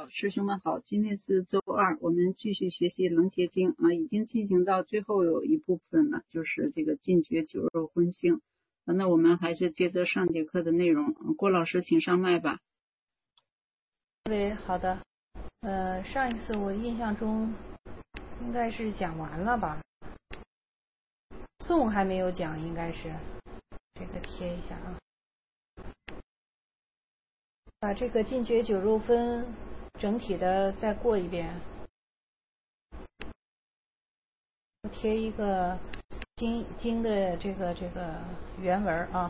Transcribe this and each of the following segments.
好，师兄们好，今天是周二，我们继续学习楞伽经啊，已经进行到最后有一部分了，就是这个禁绝酒肉荤腥。那我们还是接着上节课的内容，郭老师请上麦吧。 喂，好的。上一次我印象中应该是讲完了吧？颂还没有讲，应该是这个贴一下啊。把这个禁绝酒肉分整体的再过一遍，贴一个经的这个原文啊。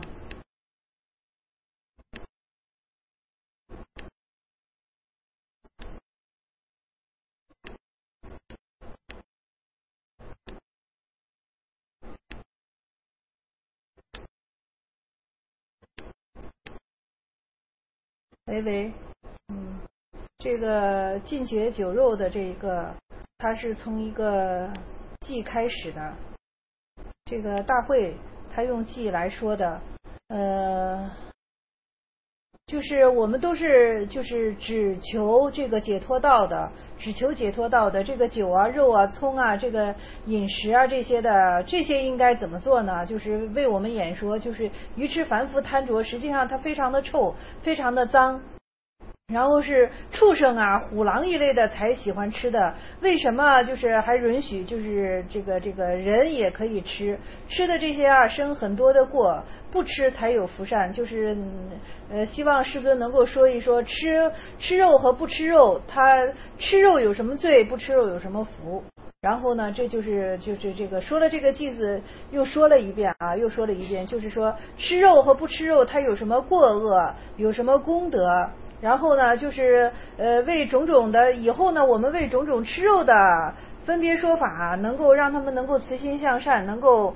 喂，这个禁绝酒肉的这个，它是从一个忌开始的。这个大会他用忌来说的，就是我们都是就是只求这个解脱道的，只求解脱道的。这个酒啊、肉啊、葱啊，这个饮食啊这些的，这些应该怎么做呢？就是为我们演说，就是愚痴凡夫贪着，实际上它非常的臭，非常的脏。然后是畜生啊、虎狼一类的才喜欢吃的，为什么就是还允许就是这个人也可以吃的这些啊，生很多的过，不吃才有福善。就是希望师尊能够说一说吃肉和不吃肉，他吃肉有什么罪，不吃肉有什么福。然后呢，这就是这个说了这个句子，又说了一遍，就是说吃肉和不吃肉，它有什么过恶，有什么功德。然后呢，就是为种种的以后呢，我们为种种吃肉的分别说法，能够让他们能够慈心向善，能够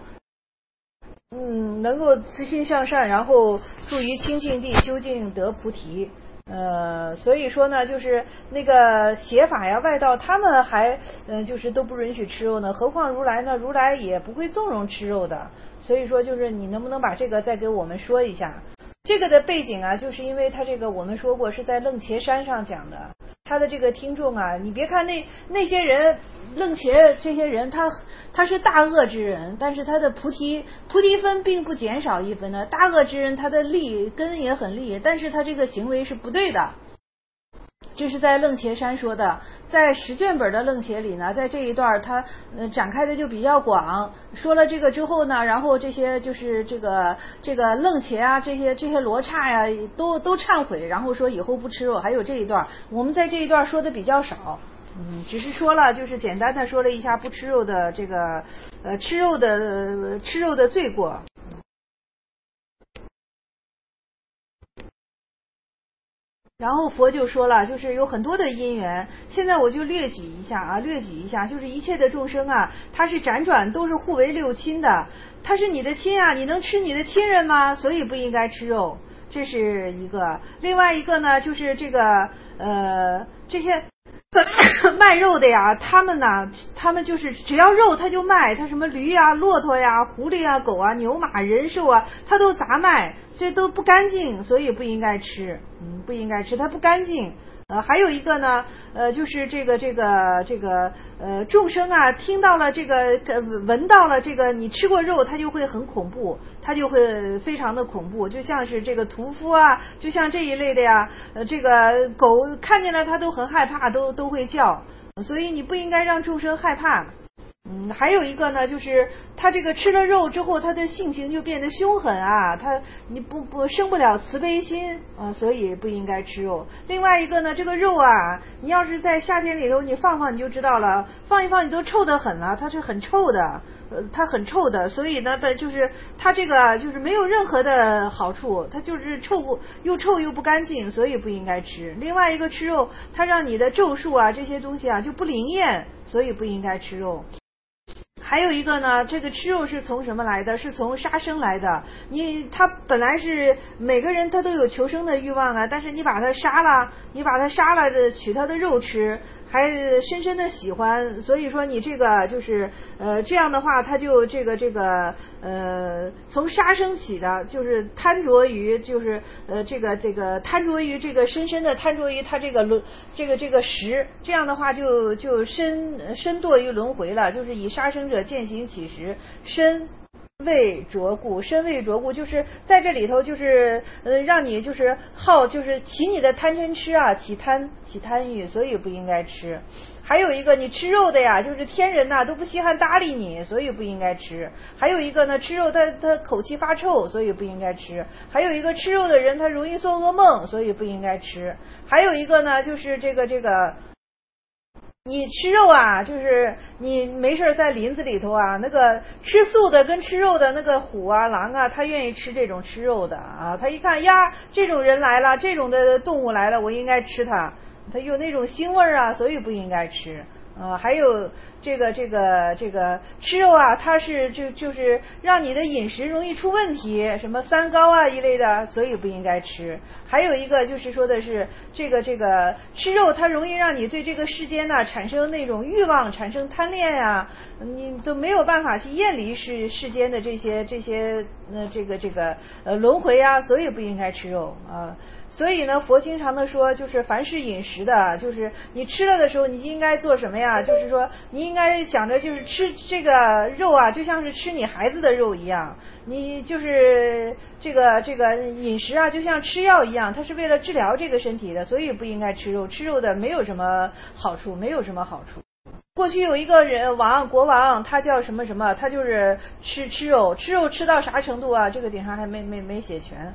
慈心向善，然后住于清净地，究竟得菩提。所以说呢，就是那个邪法呀、外道，他们还就是都不允许吃肉呢，何况如来呢？如来也不会纵容吃肉的。所以说，就是你能不能把这个再给我们说一下？这个的背景啊，就是因为他这个我们说过是在楞伽山上讲的，他的这个听众啊，你别看那些人楞伽这些人，他是大恶之人，但是他的菩提分并不减少一分的。大恶之人他的利根也很利，但是他这个行为是不对的。这是在楞伽山说的，在10卷本的楞伽里呢，在这一段他展开的就比较广。说了这个之后呢，然后这些就是这个楞伽啊，这些罗刹呀，都忏悔，然后说以后不吃肉。还有这一段，我们在这一段说的比较少，只是说了就是简单的说了一下不吃肉的这个吃肉的罪过。然后佛就说了，就是有很多的因缘，现在我就略举一下，就是一切的众生啊，他是辗转都是互为六亲的，他是你的亲啊，你能吃你的亲人吗？所以不应该吃肉，这是一个。另外一个呢，就是这个这些卖肉的呀，他们就是只要肉他就卖，他什么驴啊、骆驼呀、狐狸啊、狗啊、牛马、人兽啊，他都杂卖，这都不干净，所以不应该吃，它不干净。还有一个呢，就是这个众生啊，听到了这个闻到了这个你吃过肉，他就会很恐怖，他就会非常的恐怖，就像是这个屠夫啊，就像这一类的呀，这个狗看见了他都很害怕，都会叫，所以你不应该让众生害怕。还有一个呢，就是他这个吃了肉之后，他的性情就变得凶狠啊，你不生不了慈悲心啊，所以不应该吃肉。另外一个呢，这个肉啊，你要是在夏天里头你放你就知道了，放一放你都臭得很了，它是很臭的，所以呢，就是它这个就是没有任何的好处，它就是又臭又不干净，所以不应该吃。另外一个吃肉，它让你的咒术啊这些东西啊就不灵验，所以不应该吃肉。 还有一个呢，这个吃肉是从什么来的？是从杀生来的。他本来是每个人他都有求生的欲望啊，但是你把他杀了，取他的肉吃，还深深的喜欢，所以说你这个就是这样的话，他就从杀生起的，就是贪着于贪着于这个深深的贪着于他这个食，这样的话就深堕于轮回了，就是以杀生者渐行其实，身为着故，就是在这里头就是让你就是就是起你的贪嗔痴啊，起贪欲，所以不应该吃。还有一个你吃肉的呀，就是天人呐都不稀罕搭理你，所以不应该吃。还有一个呢，吃肉他口气发臭，所以不应该吃。还有一个吃肉的人他容易做噩梦，所以不应该吃。还有一个呢，就是这个你吃肉啊，就是你没事在林子里头啊，那个吃素的跟吃肉的那个虎啊狼啊，他愿意吃这种吃肉的啊，他一看呀，这种人来了，这种的动物来了，我应该吃它，它有那种腥味啊，所以不应该吃。还有这个吃肉啊，它是就是让你的饮食容易出问题，什么三高啊一类的，所以不应该吃。还有一个就是说的是这个吃肉，它容易让你对这个世间呢产生那种欲望，产生贪恋啊，你都没有办法去厌离世间的这些轮回啊，所以不应该吃肉啊。所以呢，佛经常的说，就是凡是饮食的，就是你吃了的时候，你应该做什么呀？就是说，你应该想着，就是吃这个肉啊，就像是吃你孩子的肉一样。你就是这个饮食啊，就像吃药一样，它是为了治疗这个身体的，所以不应该吃肉。吃肉的没有什么好处，没有什么好处。过去有一个国王，他叫什么，他就是吃肉吃到啥程度啊？这个顶上还没写全。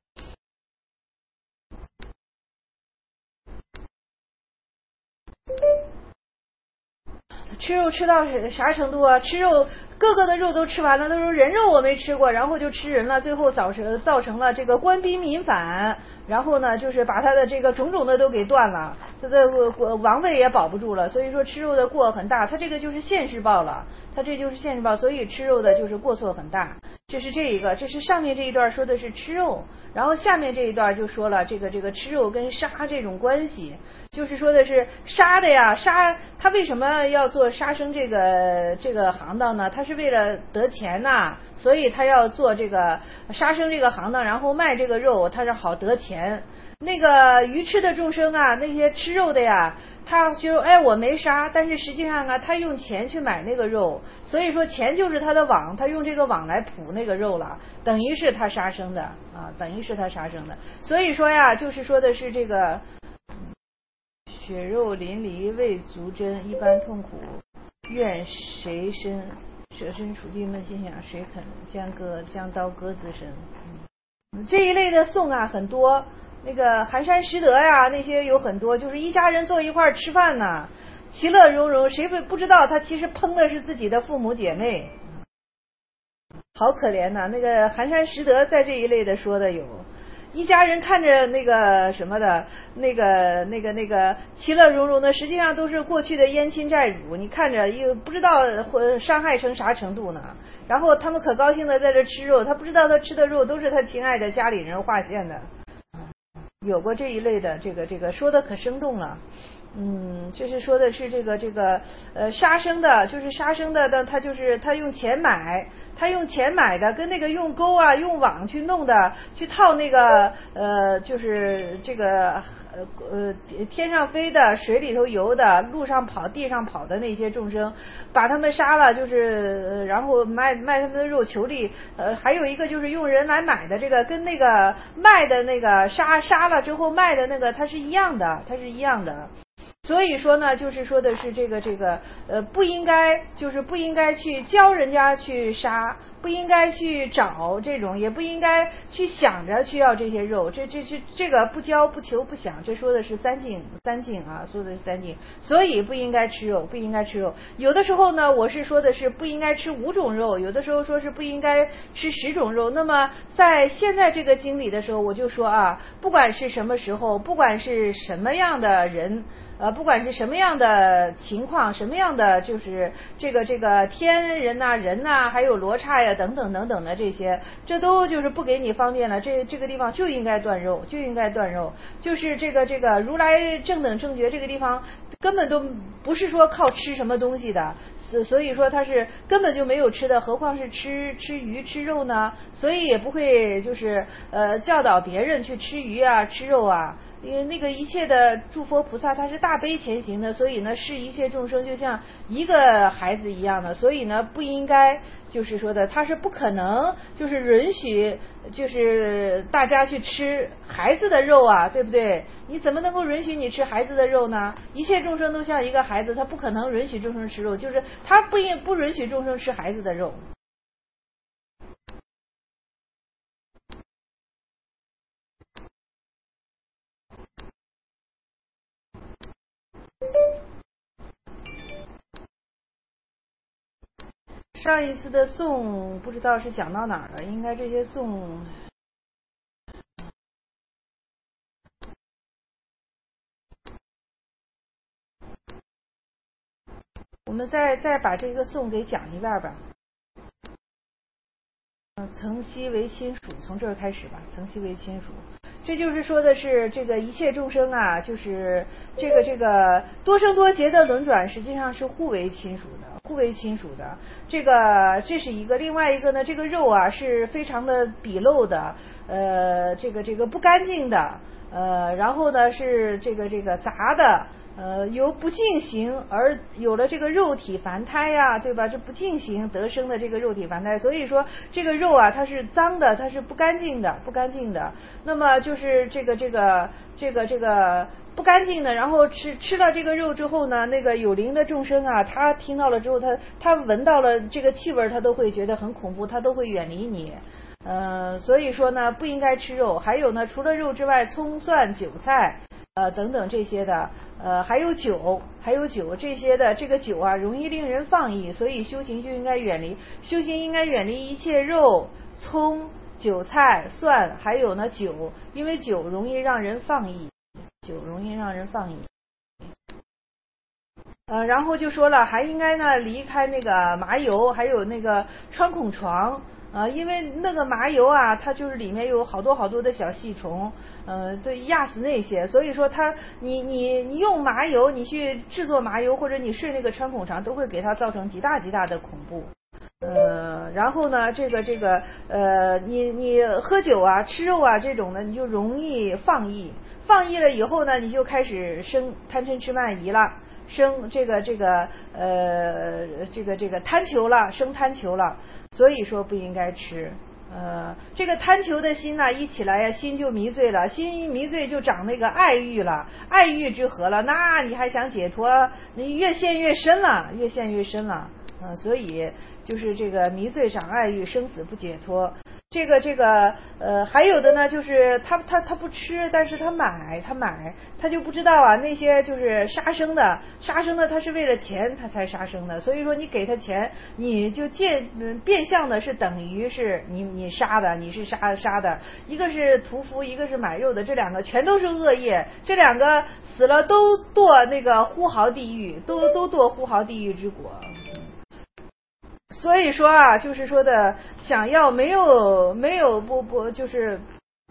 吃肉吃到啥程度啊？吃肉各个的肉都吃完了，他说人肉我没吃过，然后就吃人了，最后造成了这个官逼民反，然后呢就是把他的这个种种的都给断了，他的王位也保不住了，所以说吃肉的过很大，他这个就是现世报了，所以吃肉的就是过错很大。这是上面这一段说的是吃肉，然后下面这一段就说了这个吃肉跟杀这种关系，就是说的是杀的呀，他为什么要做杀生这个行当呢？他是为了得钱呐，所以他要做这个杀生这个行当，然后卖这个肉，他是好得钱。那个愚痴的众生啊，那些吃肉的呀，他就我没杀，但是实际上啊，他用钱去买那个肉，所以说钱就是他的网，他用这个网来捕那个肉了，等于是他杀生的啊，所以说呀，就是说的是这个血肉淋漓未足真，一般痛苦愿谁舍身处地闷心想，谁肯将刀割自身。这一类的颂啊很多，那个寒山拾得呀，那些有很多，就是一家人坐一块吃饭呢，其乐融融，谁不知道他其实烹的是自己的父母姐妹，好可怜呐。那个寒山拾得在这一类的说的有，一家人看着那个什么的，那个其乐融融的，实际上都是过去的冤亲债主，你看着又不知道伤害成啥程度呢。然后他们可高兴的在这吃肉，他不知道他吃的肉都是他亲爱的家里人划线的。有过这一类的，这个说的可生动了。这是说的是这个杀生的，就是杀生的，他用钱买的，跟那个用钩啊用网去弄的，去套那个就是这个天上飞的，水里头游的，路上跑地上跑的那些众生，把他们杀了，就是然后卖他们的肉求利。还有一个就是用人来买的，这个跟那个卖的那个杀了之后卖的那个它是一样的。所以说呢，就是说的是这个不应该去教人家去杀，不应该去找这种，也不应该去想着去要这些肉，这个不教不求不想，这说的是三境啊，说的是三境，所以不应该吃肉。有的时候呢，我是说的是不应该吃5种肉，有的时候说是不应该吃10种肉。那么在现在这个经里的时候，我就说啊，不管是什么时候，不管是什么样的人。 不管是什么样的情况，什么样的就是这个天人呐、人呐，还有罗刹呀等等等等的这些，这都就是不给你方便了。这个地方就应该断肉，就应该断肉。就是这个如来正等正觉这个地方根本都不是说靠吃什么东西的，所以说它是根本就没有吃的，何况是吃鱼吃肉呢？所以也不会就是教导别人去吃鱼啊吃肉啊。因为那个一切的诸佛菩萨他是大悲前行的，所以呢视一切众生就像一个孩子一样的，所以呢不应该就是说的他是不可能就是允许就是大家去吃孩子的肉啊，对不对？你怎么能够允许你吃孩子的肉呢？一切众生都像一个孩子，他不可能允许众生吃肉，就是他不允许众生吃孩子的肉。上一次的颂不知道是讲到哪儿了，应该这些颂我们再把这个颂给讲一遍吧。曾悉为亲属，从这儿开始吧。曾悉为亲属，这就是说的是这个一切众生啊，就是这个多生多劫的轮转，实际上是互为亲属的，互为亲属的。这是一个，另外一个呢，这个肉啊是非常的鄙陋的，这个不干净的，然后呢是这个杂的。由不净行而有了这个肉体凡胎呀，对吧？这不净行得生的这个肉体凡胎，所以说这个肉啊，它是脏的，它是不干净的，不干净的。那么就是这个不干净的，然后吃了这个肉之后呢，那个有灵的众生啊，他听到了之后，他闻到了这个气味，他都会觉得很恐怖，他都会远离你。所以说呢，不应该吃肉。还有呢，除了肉之外，葱蒜韭菜。等等这些的，还有酒这些的，这个酒啊容易令人放逸，所以修行就应该远离，修行应该远离一切肉、葱、韭菜、蒜，还有呢酒，因为酒容易让人放逸，然后就说了，还应该呢离开那个麻油，还有那个穿孔床。因为那个麻油啊，它就是里面有好多的小细虫，对，压死那些。所以说你用麻油，你去制作麻油，或者你睡那个穿孔床，都会给它造成极大的恐怖。然后呢，你喝酒啊、吃肉啊这种的，你就容易放逸了以后呢，你就开始生贪嗔痴慢疑了。生这个贪求了，生贪求了，所以说不应该吃。这个贪求的心呢，一起来呀，心就迷醉了，心一迷醉就长那个爱欲了，爱欲之河了，那你还想解脱，你越陷越深了。所以就是这个迷醉长爱欲，生死不解脱。还有的呢，就是他不吃，但是他买，他就不知道啊，那些就是杀生的，他是为了钱他才杀生的，所以说你给他钱，你就变相的是等于是你杀的，你是杀的，一个是屠夫，一个是买肉的，这两个全都是恶业，这两个死了都堕那个呼毫地狱，都堕呼毫地狱之果。所以说啊，就是说的想要没有不就是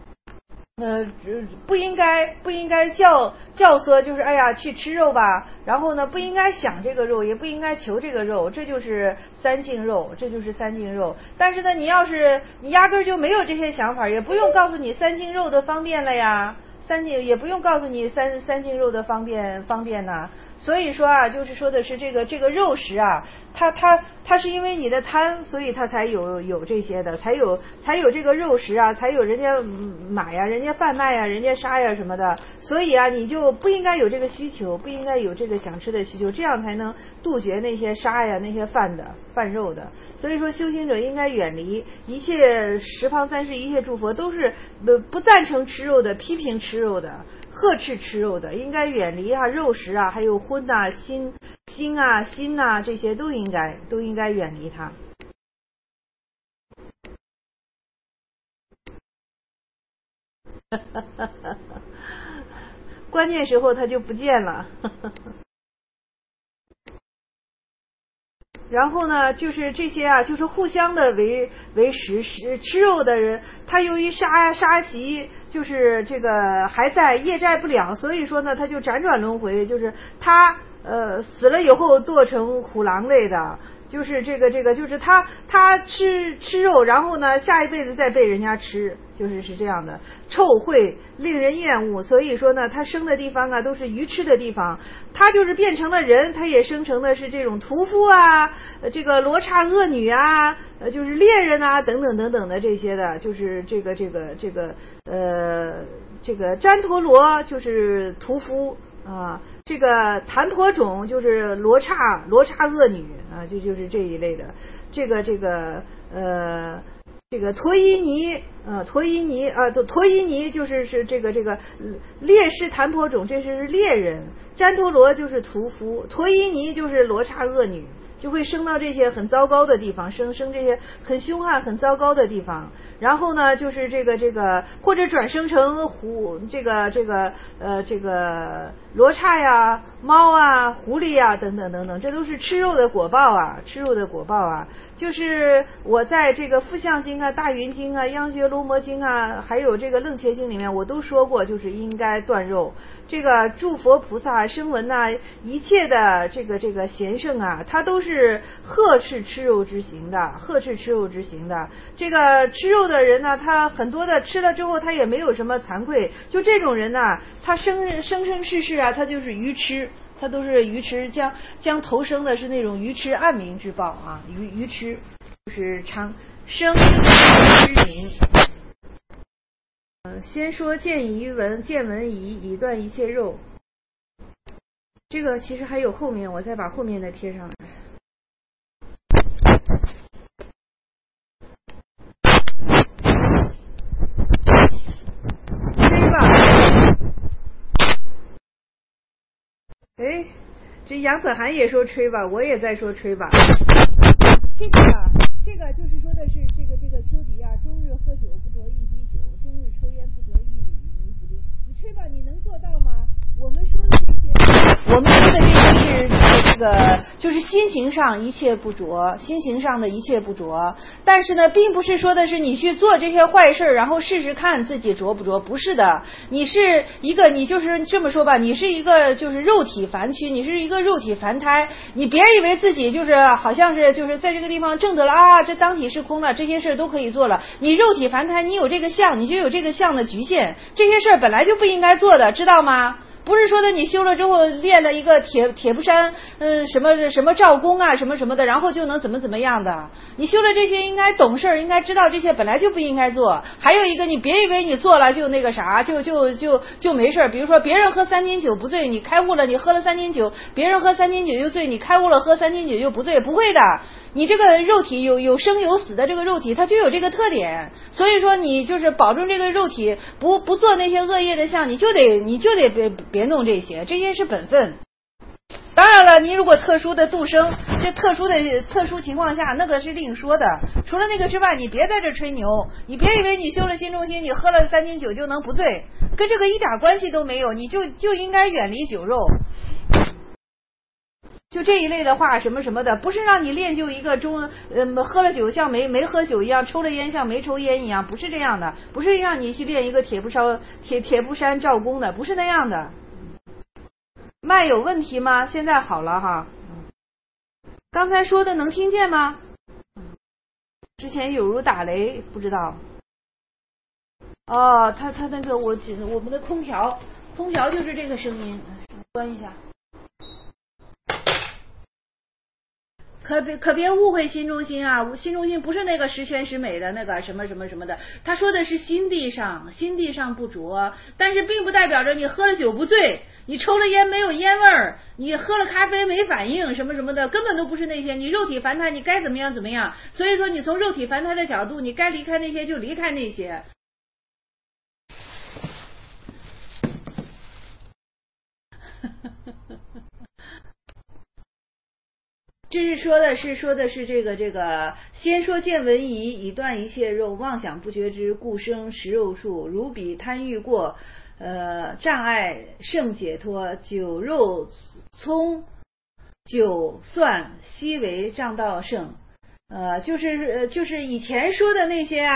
不应该教唆，就是哎呀去吃肉吧，然后呢不应该想这个肉，也不应该求这个肉，这就是三净肉。但是呢，你要是你压根就没有这些想法，也不用告诉你三净肉的方便了呀。也不用告诉你三净肉的方便呐。所以说啊，就是说的是这个肉食啊，它是因为你的贪，所以它才有这些的，才有这个肉食啊，才有人家买呀，人家贩卖呀，人家杀呀什么的。所以啊，你就不应该有这个需求，不应该有这个想吃的需求，这样才能杜绝那些杀呀、那些贩肉的。所以说，修行者应该远离一切十方三世一切诸佛都是不赞成吃肉的，批评吃肉的，呵斥吃肉的，应该远离啊肉食啊，还有荤呐、心呐，这些都应该远离它。 关键时候它就不见了。然后呢，就是这些啊，就是互相的为食，吃肉的人，他由于杀习，就是这个还在业债不了，所以说呢，他就辗转轮回，就是他死了以后堕成虎狼类的。就是这个，就是他吃肉，然后呢，下一辈子再被人家吃，是这样的，臭秽令人厌恶。所以说呢，他生的地方啊，都是愚痴的地方。他就是变成了人，他也生成的是这种屠夫啊，这个罗刹恶女啊，就是猎人啊，等等等等的这些的，就是这个旃陀罗就是屠夫。啊，这个檀婆种就是罗刹恶女啊，就是这一类的。这个陀伊尼就是这个烈士檀婆种，这是猎人，旃陀罗就是屠夫，陀伊尼就是罗刹恶女。就会升到这些很糟糕的地方，升这些很凶悍很糟糕的地方。然后呢，就是这个或者转生成罗刹呀、猫啊、狐狸呀等等等等，这都是吃肉的果报啊，就是我在这个《复相经》啊、《大云经》啊、《央学罗摩经》啊，还有这个《楞伽经》里面，我都说过，就是应该断肉。这个诸佛菩萨声闻呐，一切的这个贤圣啊，他都是呵斥吃肉之行的。这个吃肉的人呢，他很多的吃了之后，他也没有什么惭愧。就这种人呢，他生世啊，他就是愚痴，他都是愚痴，将投生的是那种愚痴暗冥之报啊，愚痴就是长生之名。先说见闻疑，以断一切肉。这个其实还有后面，我再把后面的贴上来。吹吧，哎，这杨可涵也说吹吧，我也在说吹吧。这个就是说的是这个秋笛啊，终日喝酒不酌一滴酒，终日抽烟不酌一缕泥不滴。你吹吧，你能做到吗？我们说的这些是这个就是心行上一切不着，心行上的一切不着。但是呢，并不是说的是你去做这些坏事，然后试试看自己着不着，不是的。你就是这么说吧，你是一个就是肉体凡躯，你是一个肉体凡胎，你别以为自己就是好像是就是在这个地方证得了啊，这当体是空了，这些事都可以做了。你肉体凡胎，你有这个相，你就有这个相的局限，这些事本来就不应该做的，知道吗？不是说的你修了之后练了一个铁布衫，什么照功啊，什么的，然后就能怎么样的。你修了这些应该懂事，应该知道这些本来就不应该做。还有一个，你别以为你做了就那个啥，就没事。比如说别人喝3斤酒不醉，你开悟了，你喝了3斤酒，别人喝3斤酒又醉，你开悟了喝3斤酒又不醉，不会的。你这个肉体有生有死的这个肉体，它就有这个特点，所以说你就是保证这个肉体不做那些恶业的相，你就得别弄这些是本分。当然了，你如果特殊的度生，这特殊情况下，那个是另说的。除了那个之外，你别在这吹牛，你别以为你修了心中心，你喝了3斤酒就能不醉，跟这个一点关系都没有，你就应该远离酒肉。就这一类的话，什么的，不是让你练就一个喝了酒像没喝酒一样，抽了烟像没抽烟一样，不是这样的，不是让你去练一个铁布衫照功的，不是那样的。麦有问题吗？现在好了哈。刚才说的能听见吗？之前有如打雷，不知道。哦，他那个我们的空调就是这个声音，关一下。可别误会心中心啊！心中心不是那个十全十美的那个什么的，他说的是心地上不着，但是并不代表着你喝了酒不醉，你抽了烟没有烟味儿，你喝了咖啡没反应什么的，根本都不是那些。你肉体凡胎，你该怎么样，所以说你从肉体凡胎的角度，你该离开那些就离开那些。这是说的是这个先说见闻疑，以断一切肉，妄想不觉知，故生食肉数。如彼贪欲过， 障碍胜解脱，酒肉葱酒蒜悉为障道胜。就是以前说的那些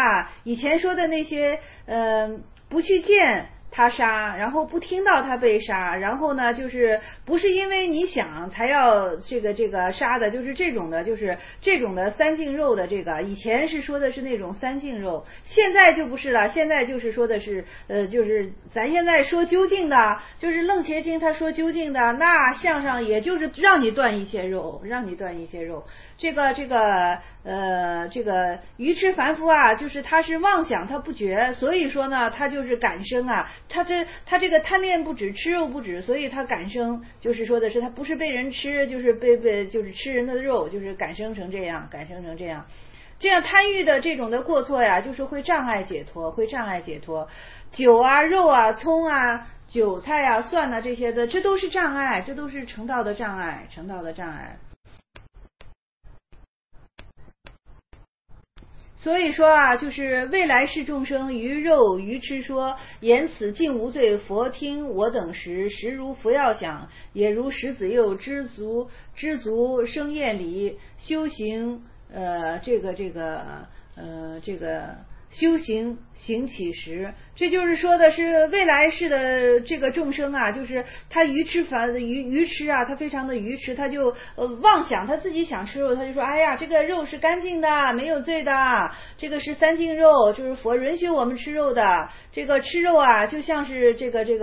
不去见他杀，然后不听到他被杀，然后呢就是不是因为你想才要这个杀的，就是这种的，就是这种的三净肉的这个，以前是说的是那种三净肉，现在就不是了，现在就是说的是就是咱现在说究竟的，就是楞伽经他说究竟的，那相上也就是让你断一切肉，这个愚痴凡夫啊，就是他是妄想他不觉，所以说呢他就是感生啊，他这个贪恋不止，吃肉不止，所以他感生，就是说的是他不是被人吃，就是就是吃人的肉，就是感生成这样，这样贪欲的这种的过错呀，就是会障碍解脱，酒啊肉啊葱啊韭菜啊蒜啊这些的，这都是障碍，这都是成道的障碍。所以说啊，就是未来世众生于肉愚痴说，言此尽无罪。佛听我等时如佛要想，也如食子幼，知足生厌离，修行修行行起时，这就是说的是未来世的这个众生啊，就是他愚痴啊，他非常的愚痴，他就妄想他自己想吃肉，他就说哎呀，这个肉是干净的，没有罪的，这个是三净肉，就是佛允许我们吃肉的，这个吃肉啊就像是这个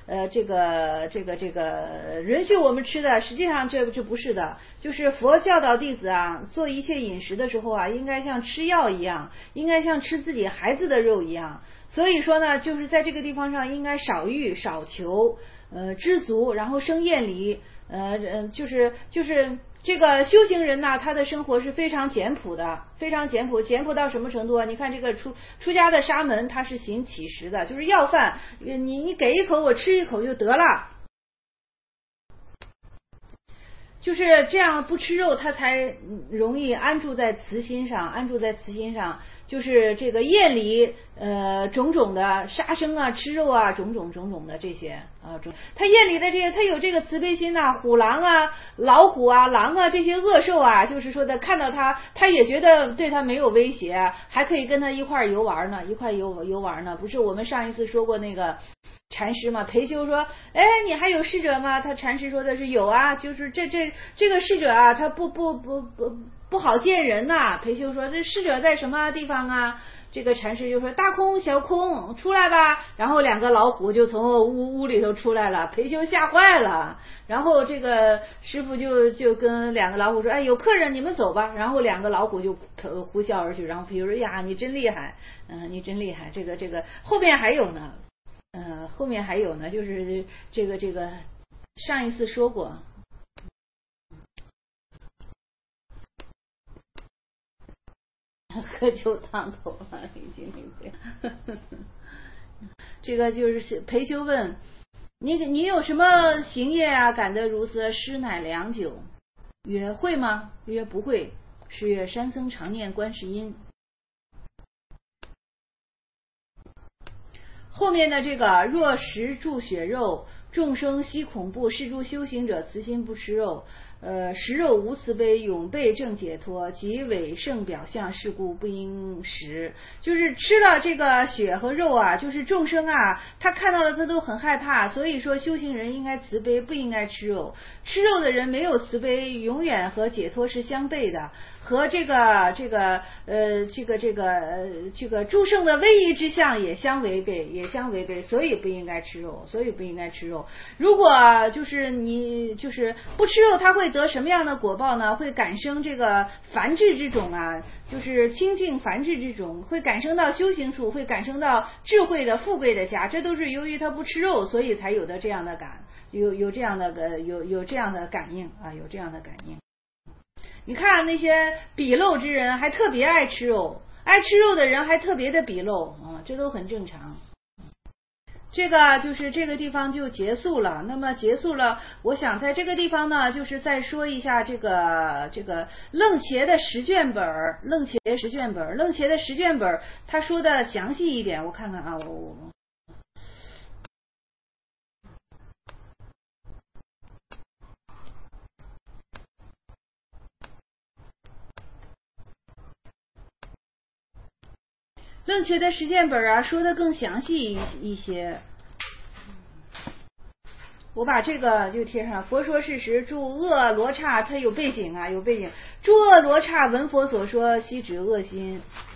允许我们吃的，实际上这不是的，就是佛教导弟子啊，做一切饮食的时候啊，应该像吃药一样，应该像吃自己孩子的肉一样。所以说呢，就是在这个地方上应该少欲少求，知足，然后生厌离，就是这个修行人呐，他的生活是非常简朴的，简朴到什么程度啊？你看这个出家的沙门，他是行乞食的，就是要饭，你给一口我吃一口就得了。就是这样，不吃肉他才容易安住在慈心上，就是这个厌离种种的杀生啊、吃肉啊，种种的这些啊，他厌离的这些，他有这个慈悲心呐，虎狼啊、老虎啊、狼啊这些恶兽啊，就是说的看到他也觉得对他没有威胁，还可以跟他一块游玩呢，不是我们上一次说过那个禅师嘛，裴修说，哎，你还有侍者吗？他禅师说的是有啊，就是这个侍者啊，他不好见人呐。裴修说，这侍者在什么地方啊？这个禅师就说，大空小空，出来吧。然后两个老虎就从屋里头出来了，裴修吓坏了。然后这个师傅就跟两个老虎说，哎，有客人，你们走吧。然后两个老虎就呼啸而去。然后裴修说，呀，你真厉害，你真厉害。这个后面还有呢。就是这个上一次说过，喝酒烫头了，已经这个就是裴修问你有什么行业啊？感得如斯？师乃良久。曰会吗？曰不会。是曰山僧常念观世音。后面的这个若食著血肉，众生悉恐怖，是诸修行者慈心不吃肉，食肉无慈悲，永被正解脱，即伪圣表象，是故不应食。就是吃了这个血和肉啊，就是众生啊，他看到了他都很害怕，所以说修行人应该慈悲，不应该吃肉。吃肉的人没有慈悲，永远和解脱是相悖的，和这个诸圣的威仪之相也相违背，所以不应该吃肉。如果就是你就是不吃肉，他会得什么样的果报呢？会感生这个繁殖之种啊，就是清净繁殖之种，会感生到修行处，会感生到智慧的富贵的家，这都是由于他不吃肉，所以才有的这样的有这样的感应啊，有这样的感应。你看那些鄙陋之人还特别爱吃肉，的人还特别的鄙陋啊，这都很正常。这个就是这个地方就结束了。那么结束了，我想在这个地方呢，就是再说一下这个楞伽的十卷本，楞伽的十卷本，他说的详细一点，我看看啊， 楞伽的实践本啊说的更详细一些。我把这个就贴上。佛说事实，诸恶罗刹，它有背景啊，有背景。诸恶罗刹闻佛所说，悉指恶心。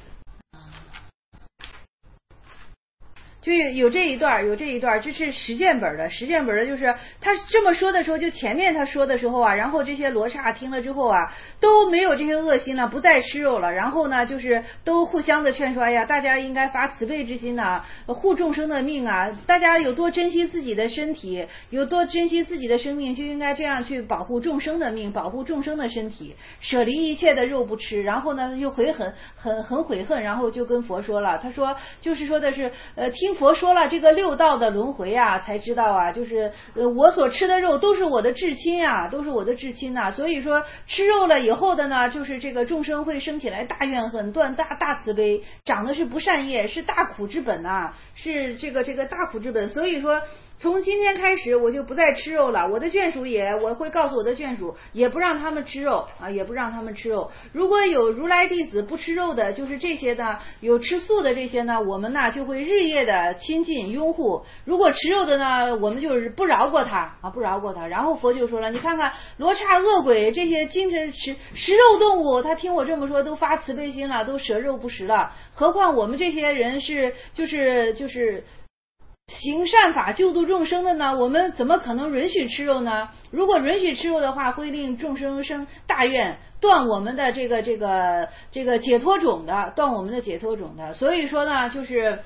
就有这一段，这是实践本的。实践本的就是他这么说的时候，就前面他说的时候啊，然后这些罗刹听了之后啊，都没有这些恶心了，不再吃肉了。然后呢，就是都互相的劝说，哎呀，大家应该发慈悲之心呐，护众生的命啊，大家有多珍惜自己的身体，有多珍惜自己的生命，就应该这样去保护众生的命，保护众生的身体，舍离一切的肉不吃。然后呢，又很悔恨，然后就跟佛说了，他说就是说的是听佛说了这个六道的轮回啊，才知道啊，就是我所吃的肉都是我的至亲啊，都是我的至亲呐。所以说吃肉了以后的呢，就是这个众生会生起来大怨恨，断大慈悲，长的是不善业，是大苦之本呐，是这个大苦之本。所以说从今天开始我就不再吃肉了，我的眷属我会告诉我的眷属，也不让他们吃肉啊，也不让他们吃肉。如果有如来弟子不吃肉的，就是这些呢，有吃素的这些呢，我们呢就会日夜的亲近拥护。如果吃肉的呢，我们就是不饶过他啊，不饶过他。然后佛就说了，你看看罗刹恶鬼这些精神食肉动物，他听我这么说都发慈悲心了，都舍肉不食了，何况我们这些人是就是行善法救度众生的呢，我们怎么可能允许吃肉呢？如果允许吃肉的话，会令众生生大怨，断我们的这个解脱种的，断我们的解脱种的。所以说呢，就是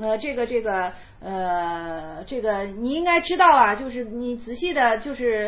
这个你应该知道啊，就是你仔细的，就是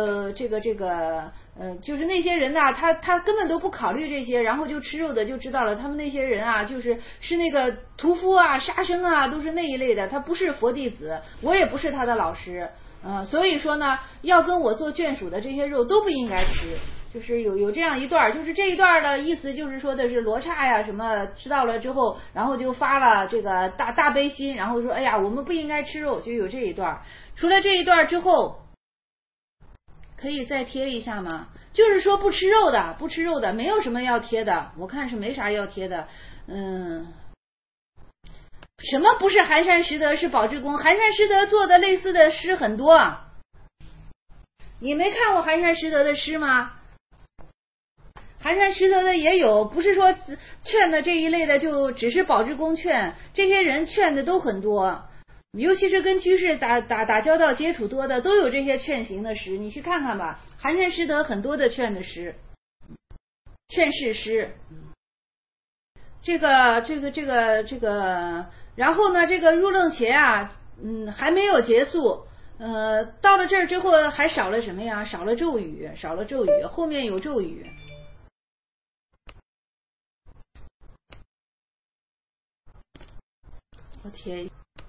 就是那些人呐，他根本都不考虑这些，然后就吃肉的就知道了，他们那些人啊，是那个屠夫啊、杀生啊，都是那一类的，他不是佛弟子，我也不是他的老师，所以说呢，要跟我做眷属的这些肉都不应该吃。就是有这样一段，就是这一段的意思就是说的是罗刹呀什么知道了之后，然后就发了这个大悲心，然后说哎呀我们不应该吃肉，就有这一段。除了这一段之后，可以再贴一下吗？就是说不吃肉的，没有什么要贴的，我看是没啥要贴的。什么不是寒山拾得是宝志公？寒山拾得做的类似的诗很多啊，你没看过寒山拾得的诗吗？寒山拾得的也有，不是说劝的这一类的就只是宝志公劝，这些人劝的都很多，尤其是跟居士打交道接触多的都有这些劝行的诗，你去看看吧。寒山拾得很多的劝的诗，劝世诗。这个，然后呢，这个入楞伽啊，还没有结束。到了这儿之后还少了什么呀？少了咒语，后面有咒语。我贴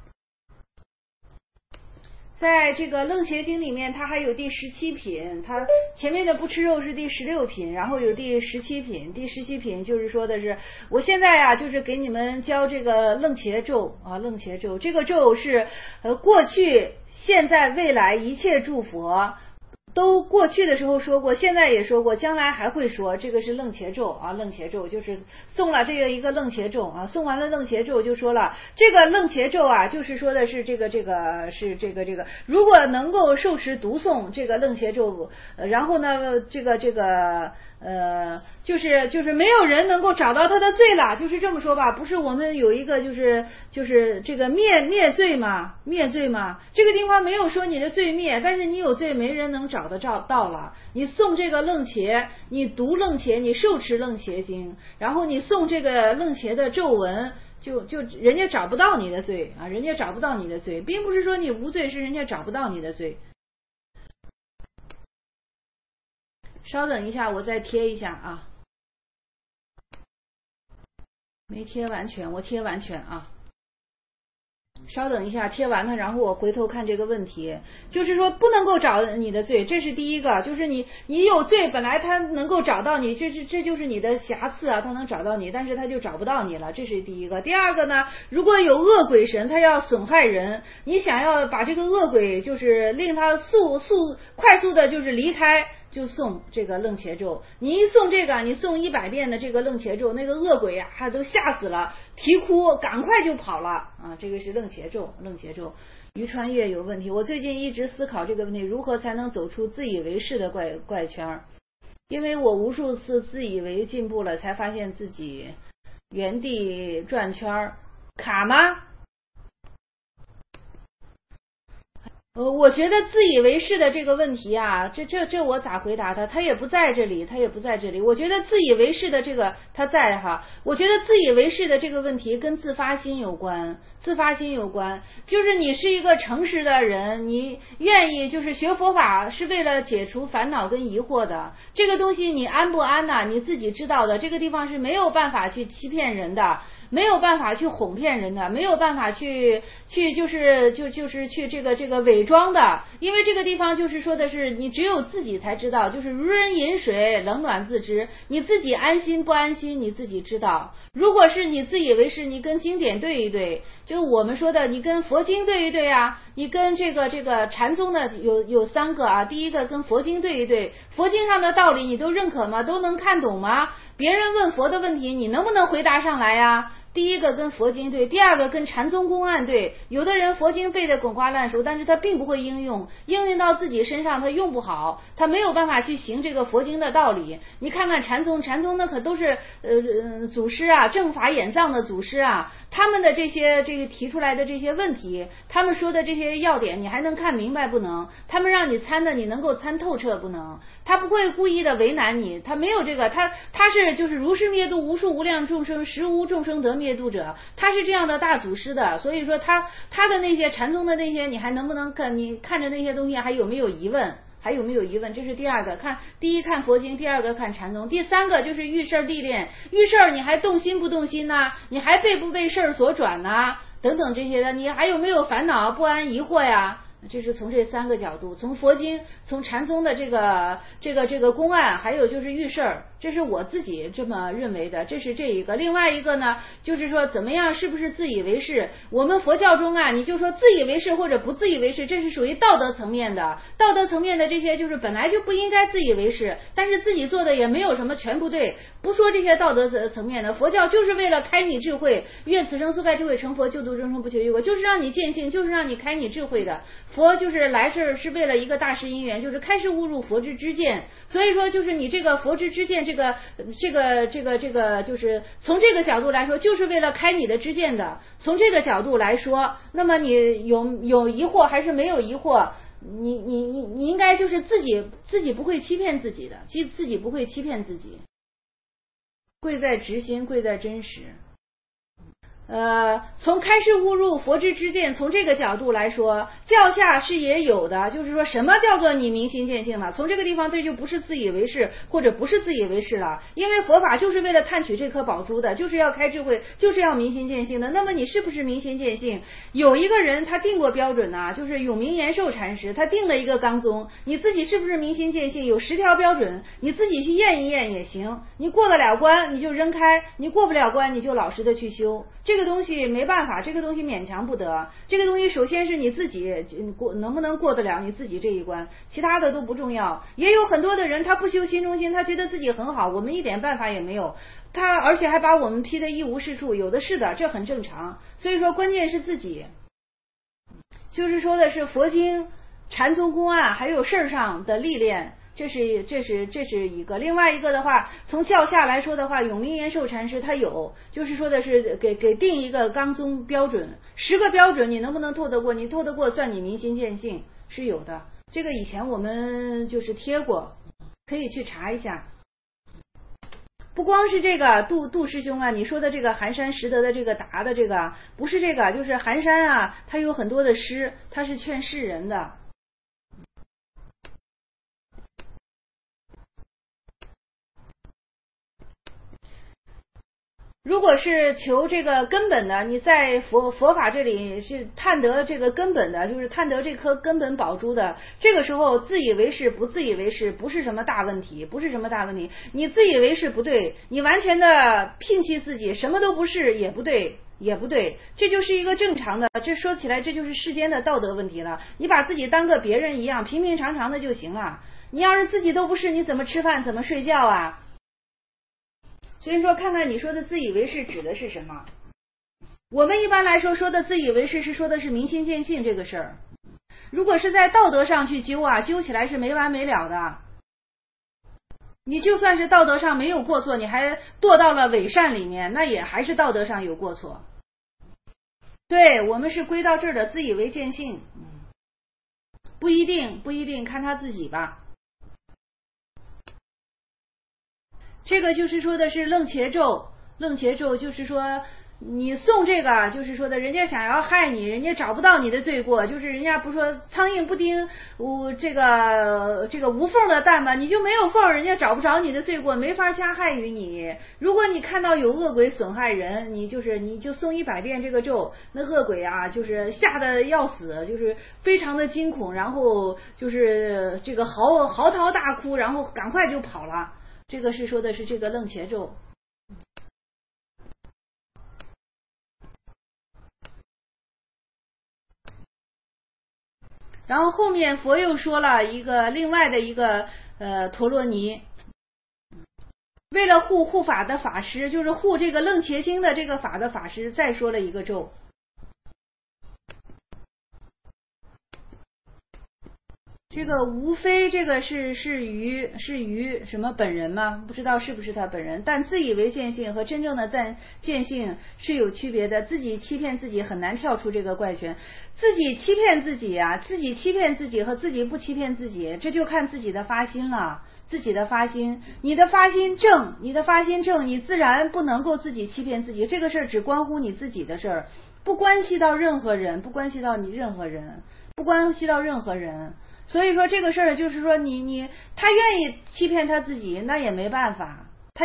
在这个楞伽经里面，它还有第17品，它前面的不吃肉是第16品，然后有第17品。第17品就是说的是，我现在啊，就是给你们教这个楞伽咒啊，楞伽咒。这个咒是过去、现在、未来一切诸佛都过去的时候说过，现在也说过，将来还会说。这个是楞伽咒啊，楞伽咒就是诵了这个一个楞伽咒啊，诵完了楞伽咒就说了，这个楞伽咒啊，就是说的是这个，如果能够受持读诵这个楞伽咒，然后呢，就是没有人能够找到他的罪了，就是这么说吧。不是我们有一个就是这个灭罪嘛，这个地方没有说你的罪灭，但是你有罪没人能找得到了。你诵这个楞伽，你读楞伽，你受持楞伽经，然后你诵这个楞伽的咒文，就人家找不到你的罪啊，人家找不到你的罪，并不是说你无罪，是人家找不到你的罪。稍等一下，我再贴一下啊，没贴完全，我贴完全啊。稍等一下，贴完了，然后我回头看这个问题，就是说不能够找你的罪，这是第一个，就是你有罪，本来他能够找到你，这就是你的瑕疵啊，他能找到你，但是他就找不到你了，这是第一个。第二个呢，如果有恶鬼神，他要损害人，你想要把这个恶鬼就是令他快速的就是离开， 就诵这个楞伽咒。你一诵这个，你诵100遍的这个楞伽咒，那个恶鬼啊，他都吓死了，啼哭，赶快就跑了啊！这个是楞伽咒，楞伽咒。于穿越有问题，我最近一直思考这个问题，如何才能走出自以为是的怪圈？因为我无数次自以为进步了，才发现自己原地转圈，卡吗？我觉得自以为是的这个问题啊，这我咋回答他？他也不在这里，我觉得自以为是的这个他在哈，我觉得自以为是的这个问题跟自发心有关，就是你是一个诚实的人，你愿意就是学佛法是为了解除烦恼跟疑惑的，这个东西你安不安呐？你自己知道的，这个地方是没有办法去欺骗人的。没有办法去哄骗人的，没有办法去就是去这个伪装的，因为这个地方就是说的是你只有自己才知道，就是如人饮水，冷暖自知，你自己安心不安心你自己知道。如果是你自以为是，你跟经典对一对，就我们说的你跟佛经对一对啊，你跟这个禅宗的有3个啊，第一个跟佛经对一对，佛经上的道理你都认可吗？都能看懂吗？别人问佛的问题你能不能回答上来呀？第一个跟佛经对，第二个跟禅宗公案对。有的人佛经背得滚瓜烂熟，但是他并不会应用到自己身上，他用不好，他没有办法去行这个佛经的道理。你看看禅宗那可都是祖师啊，正法眼藏的祖师啊，他们的这个提出来的这些问题，他们说的这些要点，你还能看明白不能？他们让你参的，你能够参透彻不能？他不会故意的为难你，他没有这个，他是就是如是灭度无数无量众生，实无众生得灭度者，他是这样的大祖师的，所以说他的那些禅宗的那些，你还能不能看？你看着那些东西还有没有疑问？这是第二个，第一看佛经，第二个看禅宗，第三个就是遇事历练，遇事你还动心不动心呢？你还被不被事所转呢？等等这些的，你还有没有烦恼不安疑惑呀？这是从这3个角度，从佛经，从禅宗的这个公案，还有就是遇事儿，这是我自己这么认为的，这是这一个。另外一个呢，就是说怎么样，是不是自以为是？我们佛教中啊，你就说自以为是或者不自以为是，这是属于道德层面的。道德层面的这些就是本来就不应该自以为是，但是自己做的也没有什么全不对。不说这些道德层面的，佛教就是为了开你智慧，愿此生速开智慧成佛，救度众生不求于果，就是让你见性，就是让你开你智慧的。佛就是来世是为了一个大事因缘，就是开示悟入佛之知见。所以说就是你这个佛之知见，这个就是从这个角度来说，就是为了开你的知见的。从这个角度来说，那么你有疑惑还是没有疑惑？你应该就是自己不会欺骗自己的，自己不会欺骗自己。贵在执心，贵在真实。从开示悟入佛之知见，从这个角度来说，教下是也有的，就是说什么叫做你明心见性了？从这个地方，这就不是自以为是或者不是自以为是了，因为佛法就是为了探取这颗宝珠的，就是要开智慧，就是要明心见性的。那么你是不是明心见性？有一个人他定过标准啊，就是永明延寿禅师，他定了一个纲宗，你自己是不是明心见性？有10条标准，你自己去验一验也行。你过得了关，你就扔开；你过不了关，你就老实的去修。这个东西没办法，这个东西勉强不得。这个东西首先是你自己能不能过得了你自己这一关，其他的都不重要。也有很多的人他不修心中心，他觉得自己很好，我们一点办法也没有，他而且还把我们批得一无是处，有的是的，这很正常。所以说关键是自己，就是说的是佛经、禅宗公案还有事儿上的历练。这是一个。另外一个的话，从教下来说的话，永明延寿禅师他有，就是说的是给定一个纲宗标准，10个标准，你能不能透得过？你透得过，算你明心见性，是有的。这个以前我们就是贴过，可以去查一下。不光是这个杜师兄啊，你说的这个寒山拾得的这个答的这个，不是这个，就是寒山啊，他有很多的诗，他是劝世人的。如果是求这个根本的，你在佛法这里是探得这个根本的，就是探得这颗根本宝珠的，这个时候自以为是不自以为是不是什么大问题，你自以为是不对，你完全的摒弃自己，什么都不是也不对， 也不对，这就是一个正常的，这说起来这就是世间的道德问题了。你把自己当个别人一样，平平常常的就行了。你要是自己都不是，你怎么吃饭，怎么睡觉啊？所以说，看看你说的自以为是指的是什么？我们一般来说的自以为是，是说的是明心见性这个事儿。如果是在道德上去揪啊，揪起来是没完没了的。你就算是道德上没有过错，你还堕到了伪善里面，那也还是道德上有过错。对，我们是归到这儿的自以为见性，不一定，看他自己吧。这个就是说的是楞伽咒，楞伽咒就是说你诵这个，就是说的人家想要害你，人家找不到你的罪过，就是人家不说苍蝇不叮这个无缝的蛋吗？你就没有缝，人家找不着你的罪过，没法加害于你。如果你看到有恶鬼损害人，你就诵100遍这个咒，那恶鬼啊就是吓得要死，就是非常的惊恐，然后就是这个嚎啕大哭，然后赶快就跑了。这个是说的是这个楞伽咒。然后后面佛又说了另外的一个陀罗尼，为了护法的法师，就是护这个楞伽经的这个法的法师，再说了一个咒。这个无非这个是于什么本人吗？不知道是不是他本人，但自以为见性和真正的见性是有区别的。自己欺骗自己很难跳出这个怪圈，自己欺骗自己啊，自己欺骗自己和自己不欺骗自己，这就看自己的发心了。自己的发心，你的发心正，你自然不能够自己欺骗自己。这个事儿只关乎你自己的事儿，不关系到任何人，不关系到你任何人，不关系到任何人。所以说这个事儿就是说他愿意欺骗他自己，那也没办法。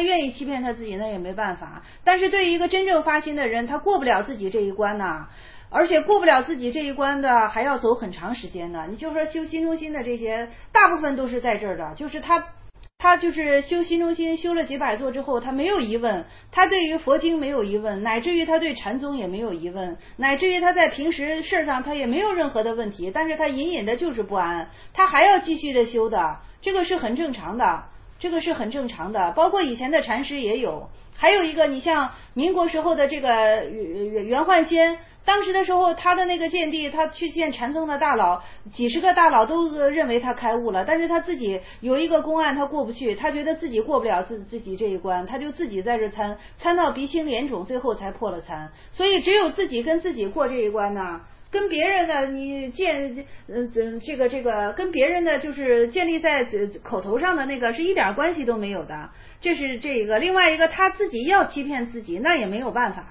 但是对于一个真正发心的人，他过不了自己这一关呐，而且过不了自己这一关的还要走很长时间呢。你就说修心中心的这些，大部分都是在这儿的，就是他就是修心中心，修了几百座之后，他没有疑问，他对于佛经没有疑问，乃至于他对禅宗也没有疑问，乃至于他在平时事上他也没有任何的问题，但是他隐隐的就是不安，他还要继续的修的，这个是很正常的，包括以前的禅师也有。还有一个，你像民国时候的这个袁焕先，当时的时候他的那个见地，他去见禅宗的大佬，几十个大佬都认为他开悟了，但是他自己有一个公案他过不去，他觉得自己过不了自己这一关，他就自己在这参到鼻青脸肿，最后才破了参。所以只有自己跟自己过这一关呢，跟别人的你这个跟别人的就是建立在口头上的那个是一点关系都没有的。这是这个，另外一个他自己要欺骗自己，那也没有办法。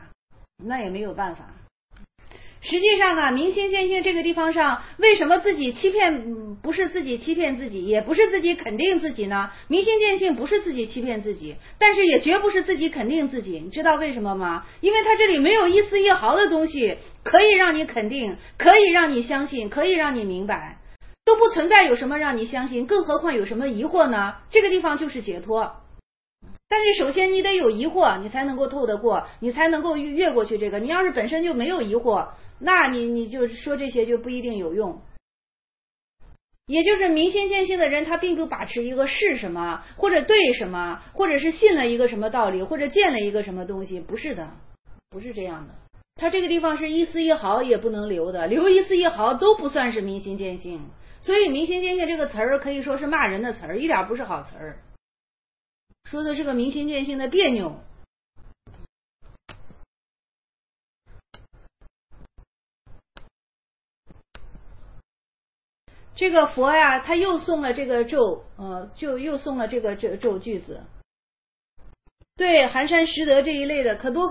实际上啊，明心见性这个地方上，为什么自己欺骗不是自己欺骗自己，也不是自己肯定自己呢？明心见性不是自己欺骗自己，但是也绝不是自己肯定自己。你知道为什么吗？因为它这里没有一丝一毫的东西可以让你肯定，可以让你相信，可以让你明白，都不存在有什么让你相信，更何况有什么疑惑呢？这个地方就是解脱。但是首先你得有疑惑，你才能够透得过，你才能够越过去这个。你要是本身就没有疑惑，那你就说这些就不一定有用。也就是明心见性的人，他并不把持一个是什么，或者对什么，或者是信了一个什么道理，或者见了一个什么东西，不是的，不是这样的。他这个地方是一丝一毫也不能留的，留一丝一毫都不算是明心见性。所以明心见性这个词儿可以说是骂人的词儿，一点不是好词儿。说的是个明心见性的别扭。这个佛呀，他又送了这个咒，又送了这个咒句子。对，寒山拾得这一类的可多。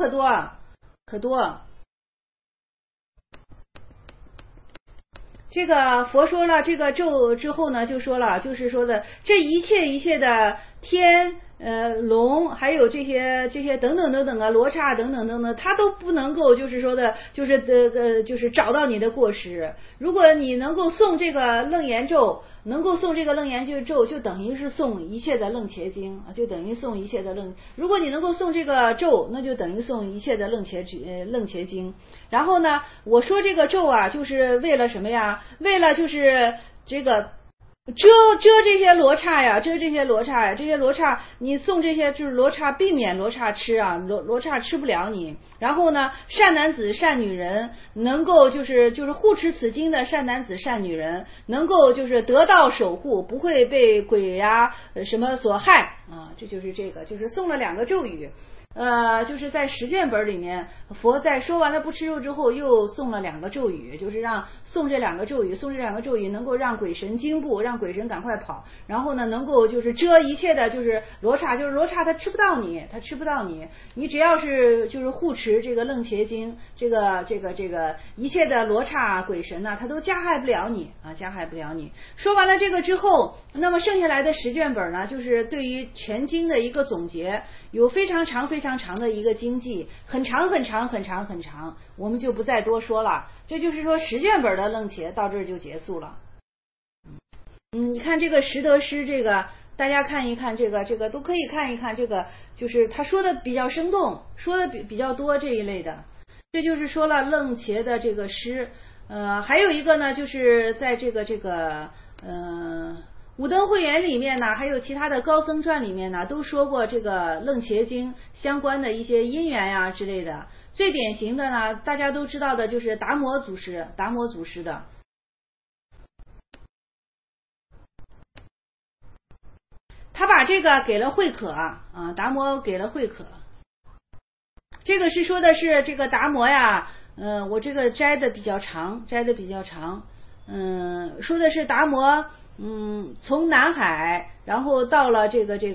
这个佛说了这个咒之后呢，就说了，就是说的这一切的天龙还有这些等等啊，罗刹等等，他都不能够就是说的就是找到你的过失。如果你能够诵这个楞严咒， 能够诵这个楞严咒，就等于是诵一切的楞伽经啊，就等于诵一切的楞。如果你能够诵这个咒，那就等于诵一切的楞伽经。然后呢，我说这个咒啊，就是为了什么呀？为了就是这个遮这些罗刹呀，这些罗刹你送这些就是罗刹，避免罗刹吃啊，罗刹吃不了你。然后呢，善男子善女人能够就是护持此经的善男子善女人，能够就是得到守护，不会被鬼呀什么所害啊。这就是这个，就是送了2个咒语。就是在10卷本里面，佛在说完了不吃肉之后，又送了2个咒语，就是让送这2个咒语能够让鬼神惊怖，让鬼神赶快跑，然后呢，能够就是遮一切的，就是罗刹，它吃不到你，你只要是就是护持这个楞伽经，这个一切的罗刹鬼神呢，他都加害不了你。说完了这个之后，那么剩下来的10卷本呢，就是对于全经的一个总结，有非常长的一个经记，很长，我们就不再多说了。这就是说10卷本的楞伽到这儿就结束了。你看这个识得师，这个大家看一看，这个都可以看一看，这个就是他说的比较生动，说的比较多这一类的。这就是说了楞伽的这个诗。还有一个呢，就是在这个武登会言里面呢，还有其他的高僧传里面呢，都说过这个楞伽经相关的一些因缘呀之类的。最典型的呢，大家都知道的就是达摩祖师的。他把这个给了慧可啊，达摩给了慧可。这个是说的是这个达摩呀，我这个摘的比较长，说的是达摩，从南海，然后到了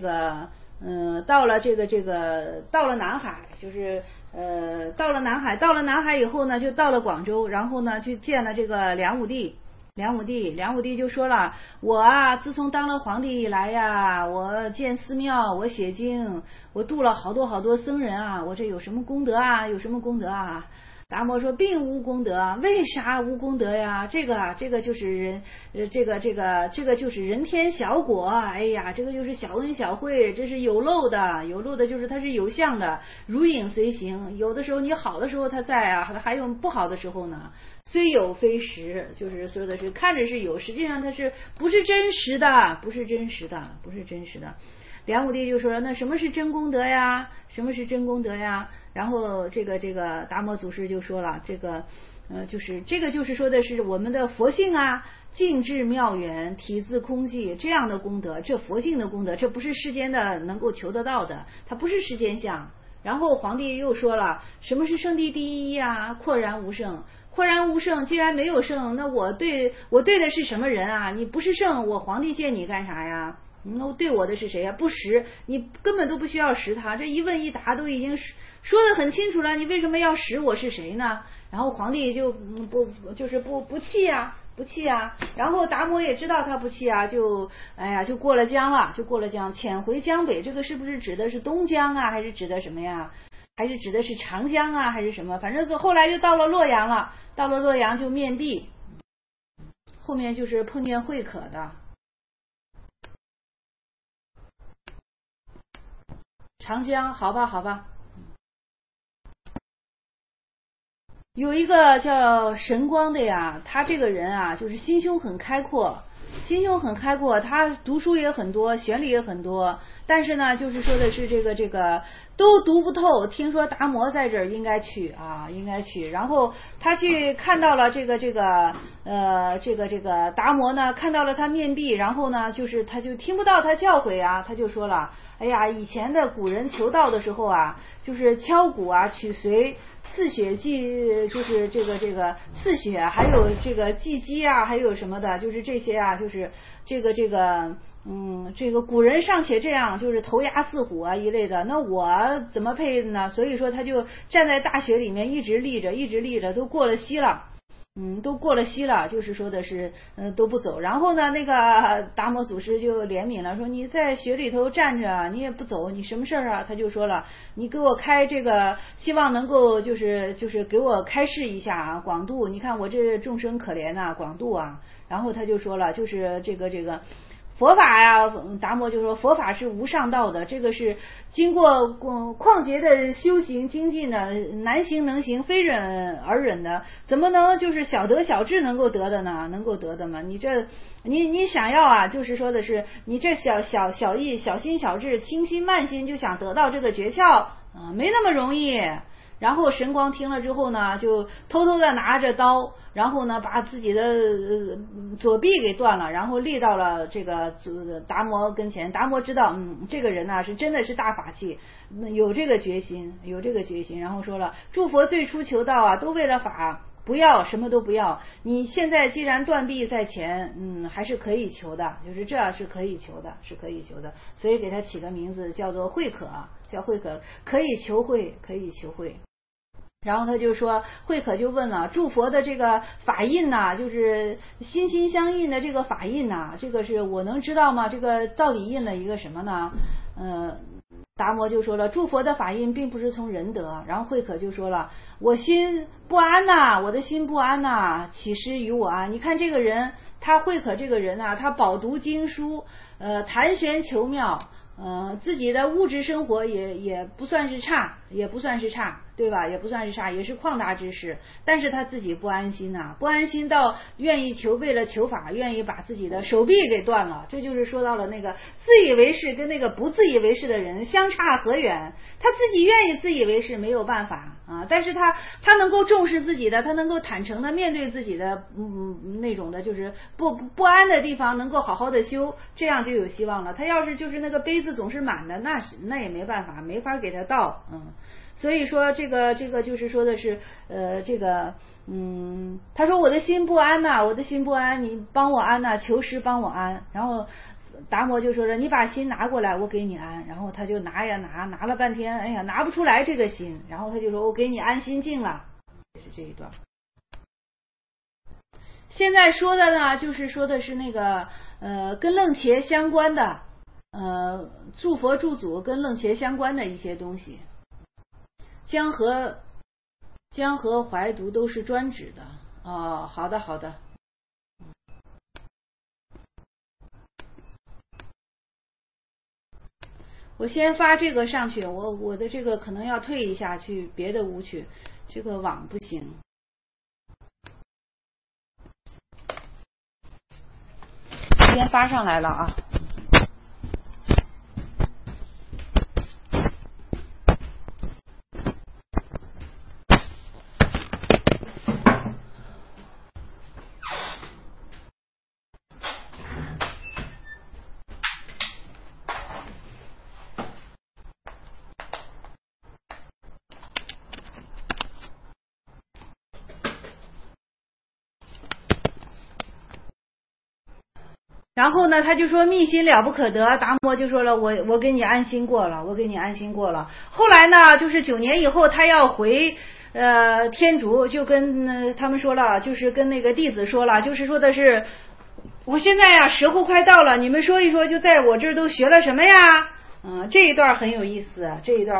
南海，就是到了南海以后呢，就到了广州，然后呢去见了这个梁武帝。梁武帝就说了，我啊自从当了皇帝以来呀，我建寺庙，我写经，我度了好多僧人啊，我这有什么功德啊？达摩说并无功德。为啥无功德呀？这个就是这个就是人天小果，哎呀，这个就是小恩小惠，这是有漏的就是它是有相的，如影随形。有的时候你好的时候它在啊，还有不好的时候呢。虽有非实，就是说的是看着是有，实际上它是不是真实的。梁武帝就说，那什么是真功德呀？然后这个达摩祖师就说了，就是说的是我们的佛性啊，静智妙远，体自空寂，这样的功德，这佛性的功德，这不是世间的能够求得到的，它不是世间相。然后皇帝又说了，什么是圣地第一呀？廓然无圣。既然没有圣，那我对的是什么人啊？你不是圣，我皇帝见你干啥呀？那对我的是谁呀？不识，你根本都不需要识他，这一问一答都已经说得很清楚了，你为什么要识我是谁呢？然后皇帝就不气呀。然后达摩也知道他不气啊，就过了江，遣回江北。这个是不是指的是东江啊，还是指的什么呀？还是指的是长江啊，还是什么？反正后来就到了洛阳了，就面壁，后面就是碰见慧可的。长江，好吧。有一个叫神光的呀，他这个人啊，就是心胸很开阔，他读书也很多，学历也很多，但是呢，就是说的是这个都读不透。听说达摩在这儿应该去。然后他去看到了这个达摩呢，看到了他面壁，然后呢，就是他就听不到他教诲啊，他就说了，哎呀，以前的古人求道的时候啊，就是敲鼓啊，曲髓。刺血祭，就是这个刺血，还有这个祭鸡啊，还有什么的，就是这些啊，就是这个古人尚且这样，就是头牙似虎啊一类的，那我怎么配呢？所以说他就站在大学里面一直立着，都过了溪了，就是说的是都不走。然后呢，那个达摩祖师就怜悯了，说你在雪里头站着，你也不走，你什么事儿啊？他就说了，你给我开这个，希望能够就是给我开示一下啊，广度。你看我这众生可怜啊，广度啊。 然后他就说了，就是这个佛法呀，达摩就说佛法是无上道的，这个是经过旷劫的修行精进的，难行能行，非忍而忍的，怎么能就是小得小智能够得的呢？能够得的吗？你想要啊，就是说的是你这小意小心小智轻心慢心就想得到这个诀窍啊，没那么容易。然后神光听了之后呢，就偷偷的拿着刀，然后呢把自己的左臂给断了，然后立到了这个达摩跟前。达摩知道，这个人呢是真的是大法器，有这个决心，然后说了，诸佛最初求道啊，都为了法，不要什么都不要。你现在既然断臂在前，还是可以求的，就是这是可以求的，所以给他起个名字叫做慧可，叫慧可，可以求慧。然后他就说，慧可就问了，诸佛的这个法印呐，就是心心相印的这个法印呐，这个是我能知道吗？这个到底印了一个什么呢？达摩就说了，诸佛的法印并不是从人得。然后慧可就说了，我心不安呐，我的心不安呐，岂施于我安？你看这个人，他慧可这个人啊，他饱读经书，谈玄求妙，自己的物质生活也不算是差，对吧？也不算是差，也是旷达之事。但是他自己不安心呐，不安心到愿意为了求法，愿意把自己的手臂给断了。这就是说到了那个自以为是跟那个不自以为是的人相差何远。他自己愿意自以为是没有办法啊，但是他能够重视自己的，他能够坦诚的面对自己的那种的就是不安的地方，能够好好的修，这样就有希望了。他要是就是那个杯子总是满的，那也没办法，没法给他倒。所以说这个就是说的是他说我的心不安呐，你帮我安呐，求师帮我安。然后达摩就说了，你把心拿过来，我给你安。然后他就拿了半天，哎呀拿不出来这个心。然后他就说我给你安心境了。这是这一段。现在说的呢，就是说的是那个跟楞伽相关的诸佛诸祖跟楞伽相关的一些东西。江河怀读都是专指的。好的。我先发这个上去，我的这个可能要退一下去别的屋去，这个网不行。先发上来了啊。然后呢，他就说密心了不可得。达摩就说了，我给你安心过了。后来呢，就是9年以后，他要回天竺，就跟他们说了，就是跟那个弟子说了，就是说的是，我现在呀时候快到了，你们说一说，就在我这儿都学了什么呀？这一段很有意思。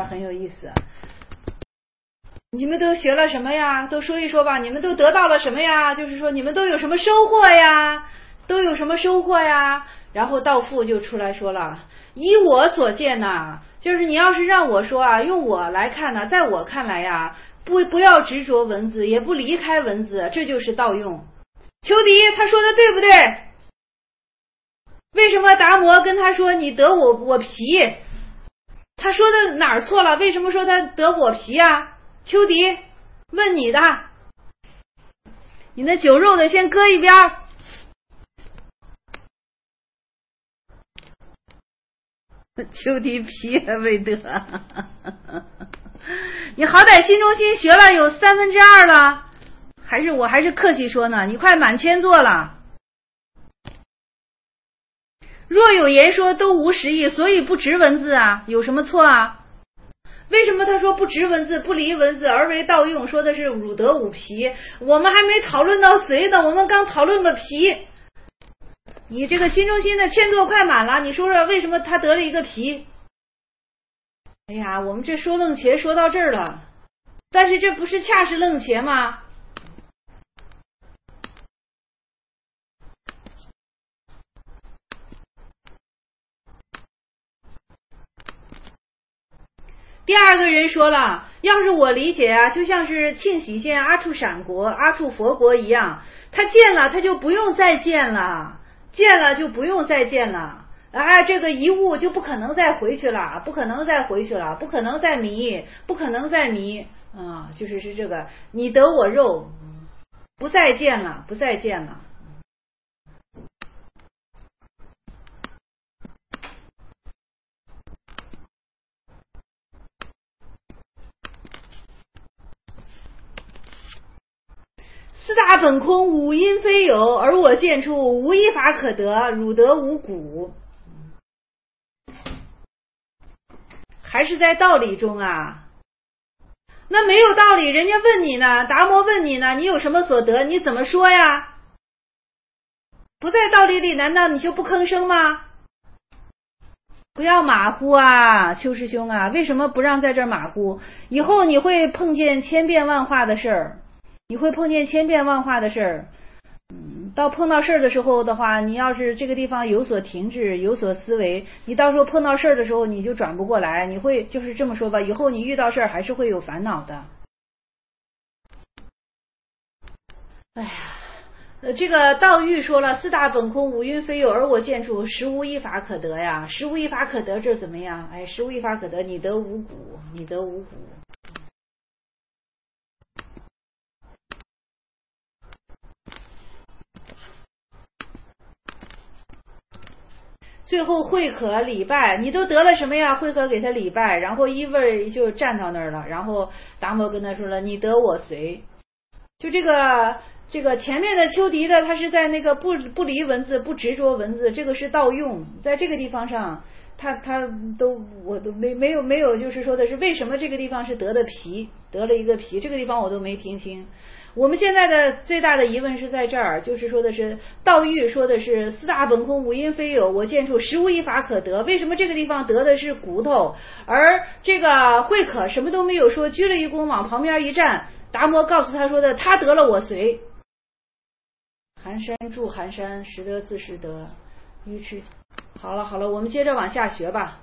你们都学了什么呀？都说一说吧。你们都得到了什么呀？就是说你们都有什么收获呀？然后道父就出来说了，以我所见呐，就是你要是让我说啊，用我来看呢，在我看来呀，不要执着文字，也不离开文字，这就是道用。求敌他说的对不对？为什么达摩跟他说你得我皮？他说的哪儿错了？为什么说他得我皮啊？求敌问你的，你那酒肉的先搁一边。求敌皮也未得，你好歹心中心学了有2/3了，我还是客气说呢，你快满千座了。若有言说都无实意，所以不执文字啊，有什么错啊？为什么他说不执文字，不离文字，而为道用？说的是汝得五皮，我们还没讨论到髓呢，我们刚讨论个皮。你这个心中心的千座快满了，你说说为什么他得了一个皮？哎呀，我们这说楞伽说到这儿了，但是这不是恰是楞伽吗？ 第二个人说了，要是我理解啊，就像是庆喜见阿处闪国、阿处佛国一样，他见了他就不用再见了，见了就不用再见了。这个遗物就不可能再回去了，不可能再回去了，不可能再迷，不可能再迷啊，就是这个你得我肉，不再见了，不再见了。四大本空，五阴非有，而我见处无一法可得，汝得无谷。还是在道理中啊？那没有道理，人家问你呢，达摩问你呢，你有什么所得？你怎么说呀？不在道理里，难道你就不吭声吗？不要马虎啊，邱师兄啊，为什么不让在这儿马虎？以后你会碰见千变万化的事儿，你会碰见千变万化的事儿。到碰到事儿的时候的话，你要是这个地方有所停滞，有所思维，你到时候碰到事儿的时候你就转不过来，你会就是这么说吧，以后你遇到事儿还是会有烦恼的。哎呀，这个道玉说了，四大本空，五蕴非有，而我见处实无一法可得呀，实无一法可得，这怎么样？哎，实无一法可得，你得无谷，你得无谷。最后会可礼拜，你都得了什么呀？会可给他礼拜，然后一味就站到那儿了。然后达摩跟他说了，你得我随。就这个前面的丘迪的，他是在那个不离文字，不执着文字，这个是盗用，在这个地方上，他我都没有，就是说的是为什么这个地方是得了一个皮，这个地方我都没听清。我们现在的最大的疑问是在这儿，就是说的是道玉说的是四大本空，五阴非有，我见处实无一法可得。为什么这个地方得的是骨头，而这个慧可什么都没有说，鞠了一躬往旁边一站，达摩告诉他说的，他得了我随。寒山住寒山，识得自识得，愚痴。好了，我们接着往下学吧。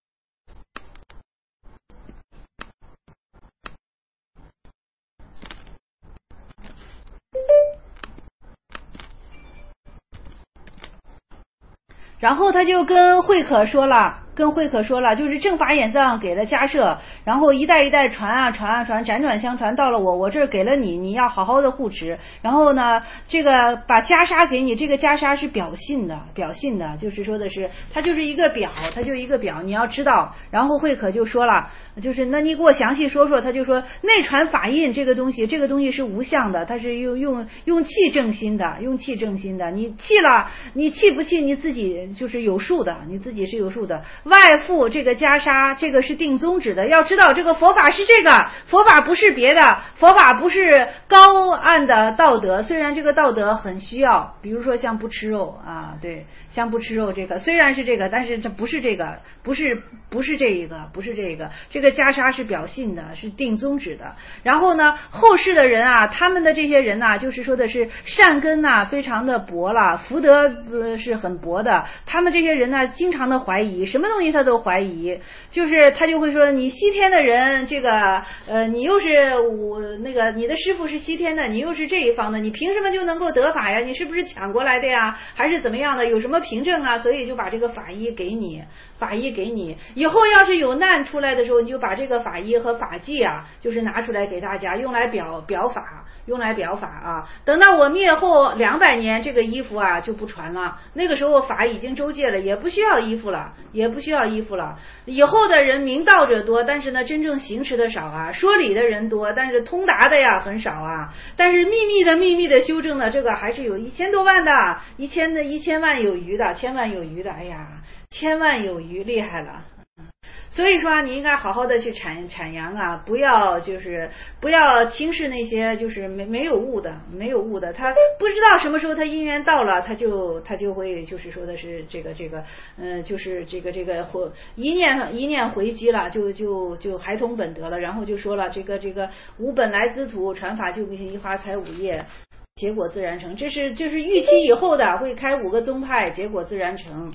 然后他就跟慧可说了，就是正法眼藏给了迦摄，然后一代一代传啊，辗转相传，到了我这儿给了你，你要好好的护持。然后呢，这个把袈裟给你，这个袈裟是表信的，就是说的是它就是一个表，你要知道。然后慧可就说了，就是那你给我详细说说。他就说内传法印这个东西是无相的，它是用气正心的，你气了，你气不气你自己就是有数的，你自己是有数的。外附这个袈裟，这个是定宗旨的，要知道这个佛法是这个，佛法不是别的，佛法不是高暗的道德，虽然这个道德很需要，比如说像不吃肉啊，对，像不吃肉这个虽然是这个，但是这不是这个，不是这个袈裟是表信的，是定宗旨的。然后呢，后世的人啊，他们的这些人啊，就是说的是善根啊非常的薄了，福德是很薄的，他们这些人呢经常的怀疑，什么东西他都怀疑，就是他就会说你西天的人，这个你又是你的师父是西天的，你又是这一方的，你凭什么就能够得法呀？你是不是抢过来的呀？还是怎么样的？有什么凭证啊？所以就把这个法医给你，以后要是有难出来的时候，你就把这个法医和法纪啊，就是拿出来给大家用来表法啊。等到我灭后200年，这个衣服啊就不传了，那个时候法已经周戒了，也不需要衣服了。以后的人明道者多，但是呢真正行持的少啊，说理的人多，但是通达的呀很少啊。但是秘密的修正呢，这个还是有1000多万的，1000万有余的，千万有余的，哎呀，千万有余，厉害了。所以说啊，你应该好好的去阐扬啊，不要轻视那些就是没有悟的，他不知道什么时候他因缘到了，他就会就是说的是就是这个一念回击了，就孩童本得了，然后就说了这个无本来兹土，传法救不行，一花开5叶，结果自然成。这是就是预期以后的会开5个宗派，结果自然成。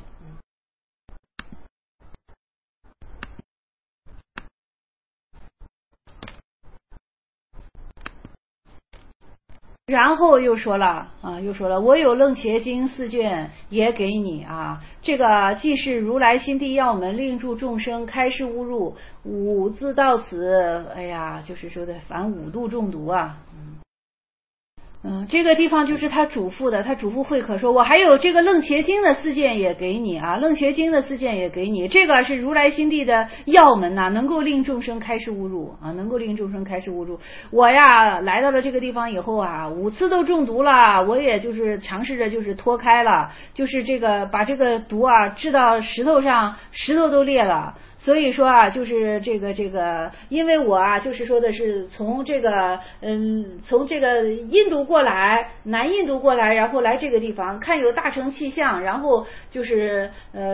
然后又说了，我有楞伽经4卷也给你啊，这个既是如来心地要门，令助众生开示悟入，五字到此，哎呀，就是说的凡五度中毒啊。这个地方就是他嘱咐的，他嘱咐慧可说，我还有这个楞伽经的4卷也给你啊，楞伽经的4卷也给你，这个是如来心地的要门呐，能够令众生开示悟入啊，能够令众生开示悟入。我呀来到了这个地方以后啊，5次都中毒了，我也就是尝试着就是脱开了，就是这个把这个毒啊治到石头上，石头都裂了。所以说啊，就是这个，因为我啊，就是说的是从这个印度过来，南印度过来，然后来这个地方看有大乘气象，然后就是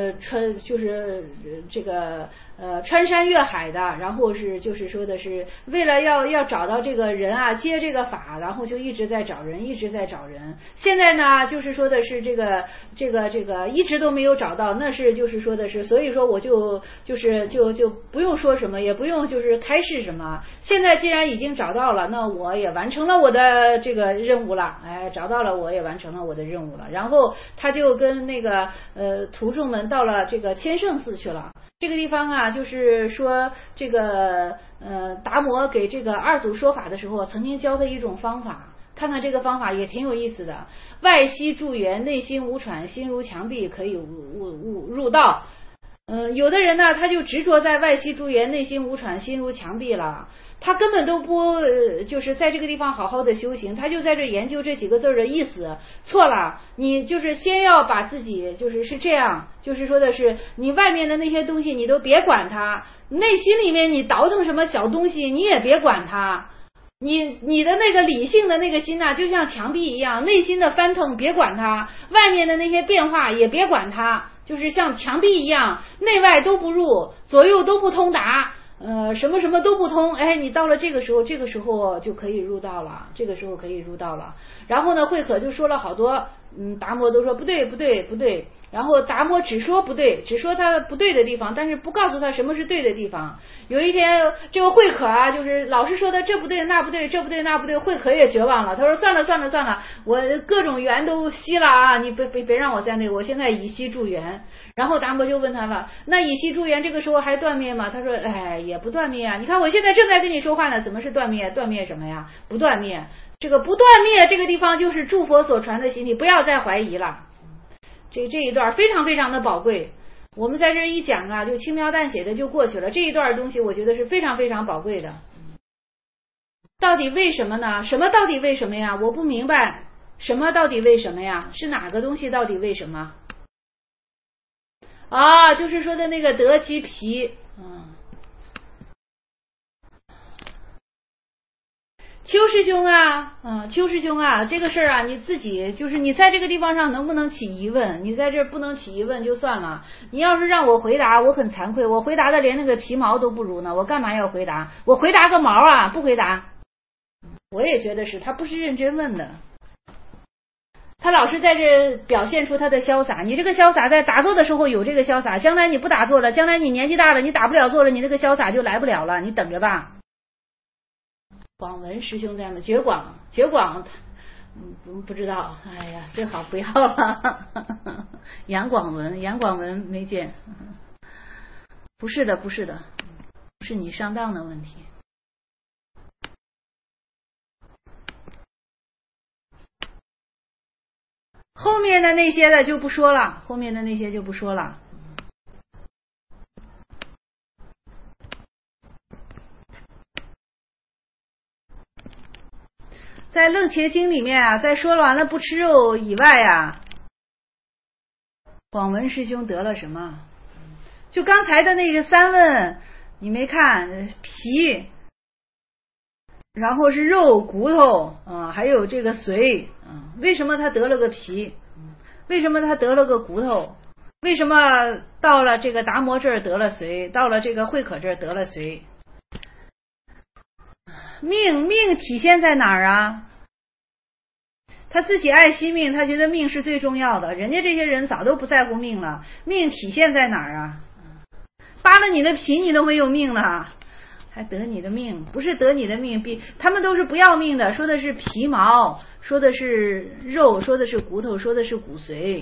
穿山越海的，然后是就是说的是为了要找到这个人啊，接这个法，然后就一直在找人。现在呢，就是说的是这个一直都没有找到，那是就是说的是，所以说我就不用说什么，也不用就是开示什么。现在既然已经找到了，那我也完成了我的这个任务了，找到了，我也完成了我的任务了。然后他就跟那个徒众们到了这个千圣寺去了。这个地方啊，就是说这个达摩给这个二祖说法的时候，曾经教的一种方法，看看这个方法也挺有意思的。外息助缘，内心无喘，心如墙壁，可以入道。有的人呢，他就执着在外息助缘，内心无喘，心如墙壁了。他根本都不就是在这个地方好好的修行，他就在这研究这几个字的意思。错了，你就是先要把自己是这样，就是说的是你外面的那些东西你都别管它，内心里面你倒腾什么小东西你也别管它。你的那个理性的那个心就像墙壁一样，内心的翻腾别管它，外面的那些变化也别管它，就是像墙壁一样，内外都不入，左右都不通达，什么什么都不通。你到了这个时候就可以入道了，然后呢，慧可就说了好多，达摩都说不对。然后达摩只说不对，只说他不对的地方，但是不告诉他什么是对的地方。有一天这个慧可啊，就是老是说他这不对那不对，这不对那不对，慧可也绝望了。他说算了，我各种缘都息了啊，你别让我在那个，我现在以息助缘。然后达摩就问他了，那以息助缘这个时候还断灭吗？他说也不断灭啊，你看我现在正在跟你说话呢，怎么是断灭？断灭什么呀？不断灭。这个不断灭这个地方就是诸佛所传的心体，不要再怀疑了。这一段非常非常的宝贵，我们在这一讲啊，就轻描淡写的就过去了。这一段东西我觉得是非常非常宝贵的。到底为什么呢？什么到底为什么呀？我不明白，什么到底为什么呀？是哪个东西到底为什么？就是说的那个得其皮。邱师兄啊，这个事儿啊，你自己就是你在这个地方上能不能起疑问？你在这不能起疑问就算了，你要是让我回答，我很惭愧，我回答的连那个皮毛都不如呢，我干嘛要回答？我回答个毛啊，不回答。我也觉得是他不是认真问的，他老是在这表现出他的潇洒。你这个潇洒在打坐的时候有这个潇洒，将来你不打坐了，将来你年纪大了，你打不了坐了，你这个潇洒就来不了了，你等着吧。广文师兄在吗？觉广不知道，最好不要了。杨广文没见。不是的，不是你上当的问题。后面的那些就不说了。在楞伽经里面啊，在说完了不吃肉以外啊，广文师兄得了什么？就刚才的那个3问，你没看皮，然后是肉骨头还有这个髓为什么他得了个皮？为什么他得了个骨头？为什么到了这个达摩这儿得了髓，到了这个慧可这儿得了髓？命体现在哪儿啊？他自己爱惜命，他觉得命是最重要的，人家这些人早都不在乎命了。命体现在哪儿啊？扒了你的皮你都没有命了， 还得你的命，不是得你的命，他们都是不要命的，说的是皮毛，说的是肉，说的是骨头，说的是骨髓。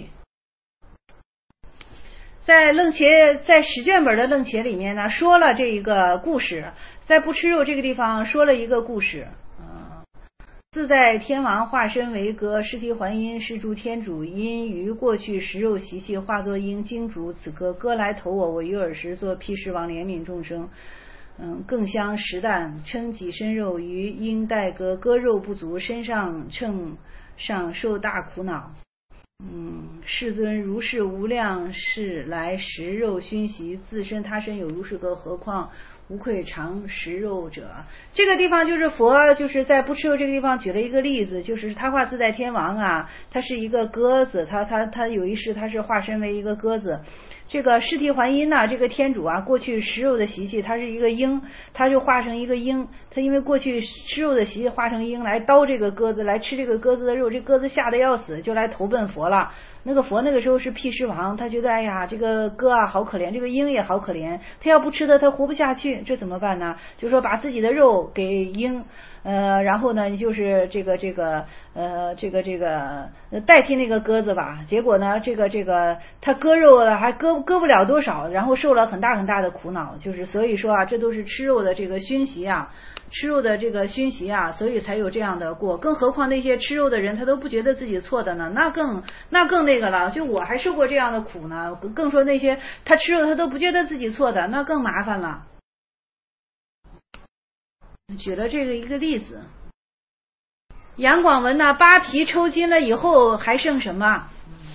在楞伽，在10卷本的楞伽里面呢，说了这一个故事，在不吃肉这个地方说了一个故事。自在天王化身为鸽，尸体还阴，是诸天主因于过去食肉习气，化作鹰，经主此歌，歌来投我，我于尔时作辟世王，怜悯众生。更相食啖，称己身肉于鹰待歌，歌肉不足，身上乘上受大苦恼。世尊如是无量世来食肉熏习，自身他身有如是歌，何况无愧常食肉者。这个地方就是佛就是在不吃肉这个地方举了一个例子，就是他化自在天王啊，他是一个鸽子，他有一世他是化身为一个鸽子。这个尸体还阴呢，这个天主啊，过去食肉的习气，他是一个鹰，他就化成一个鹰，他因为过去吃肉的习气化成鹰来刀这个鸽子，来吃这个鸽子的肉，这鸽子吓得要死，就来投奔佛了。那个佛那个时候是辟世王，他觉得哎呀这个鸽啊好可怜，这个鹰也好可怜，他要不吃它他活不下去，这怎么办呢？就说把自己的肉给鹰，然后呢就是这个代替那个鸽子吧。结果呢这个他割肉了还割不了多少，然后受了很大很大的苦恼。就是所以说啊，这都是吃肉的这个熏习啊，吃肉的这个熏习啊，所以才有这样的过。更何况那些吃肉的人他都不觉得自己错的呢，那更那个了。就我还受过这样的苦呢，更说那些他吃肉他都不觉得自己错的，那更麻烦了。举了这个一个例子。杨广文呢，扒皮抽筋了以后还剩什么？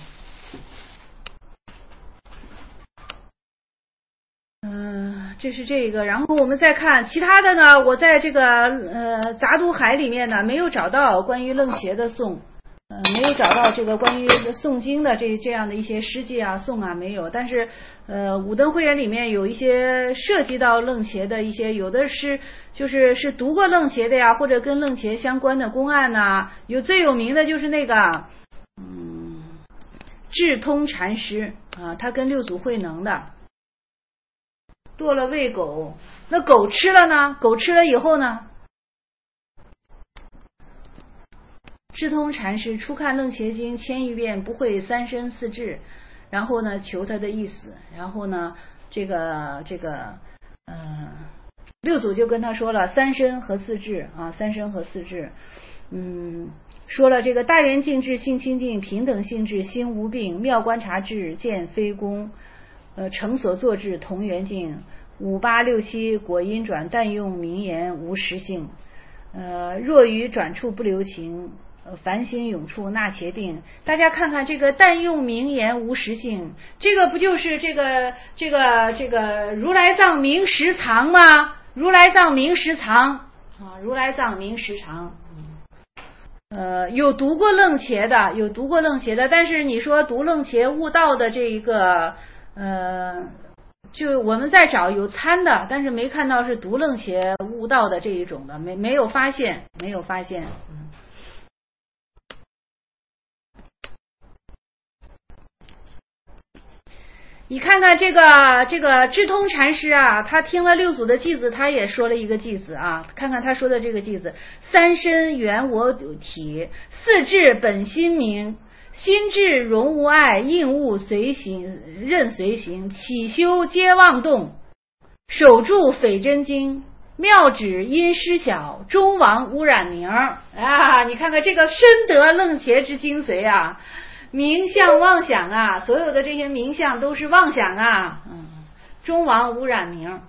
这是这个。然后我们再看其他的呢，我在这个杂读海里面呢没有找到关于楞伽的颂，没有找到这个关于诵经的这样的一些诗记啊颂啊没有。但是五灯会员里面有一些涉及到楞伽的一些，有的是就是读过楞伽的呀，或者跟楞伽相关的公案呐。有最有名的就是那个智通禅师啊，他跟六祖慧能的剁了喂狗，那狗吃了呢？狗吃了以后呢？智通禅师初看楞伽经千余遍，不会三身四智，然后呢求他的意思，然后呢六祖就跟他说了三身和四智啊，三身和四智。说了这个大圆净智性清净，平等性智心无病，妙观察智见非功，成所作智同圆净，5867果因转，但用名言无实性，若于转处不留情，凡心永处那且定。大家看看这个但用名言无实性，这个不就是这个如来藏明实藏吗？如来藏明实藏啊，如来藏明实藏。有读过楞伽的，但是你说读楞伽悟道的这一个就我们在找有参的，但是没看到是读楞伽悟道的这一种的，没有发现。你看看这个智通禅师啊，他听了六祖的偈子，他也说了一个偈子啊，看看他说的这个偈子：三身原我体，四智本心明，心智容无碍，应物随行任随行，起修皆妄动，守住匪真经，妙指因失小，终亡污染名啊！你看看这个深得楞伽之精髓啊！名相妄想啊，所有的这些名相都是妄想啊，终亡污染名。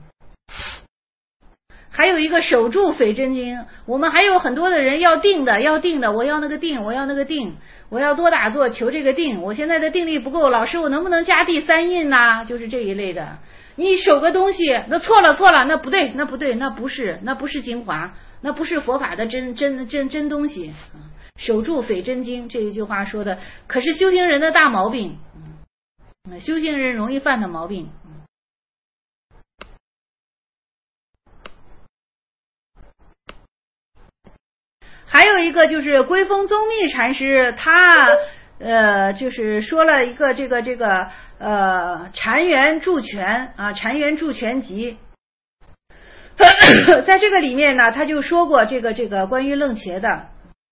还有一个守住匪真经，我们还有很多的人要定的，我要那个定，我要多打坐求这个定，我现在的定力不够，老师我能不能加第三印呢？就是这一类的。你守个东西，那错了，那不对，那不是精华，那不是佛法的真东西。守住匪真经这一句话说的可是修行人的大毛病，修行人容易犯的毛病。还有一个就是归峰宗密禅师，他就是说了一个这个禅源助全啊，禅源助全集。 在这个里面呢，他就说过这个关于楞伽的。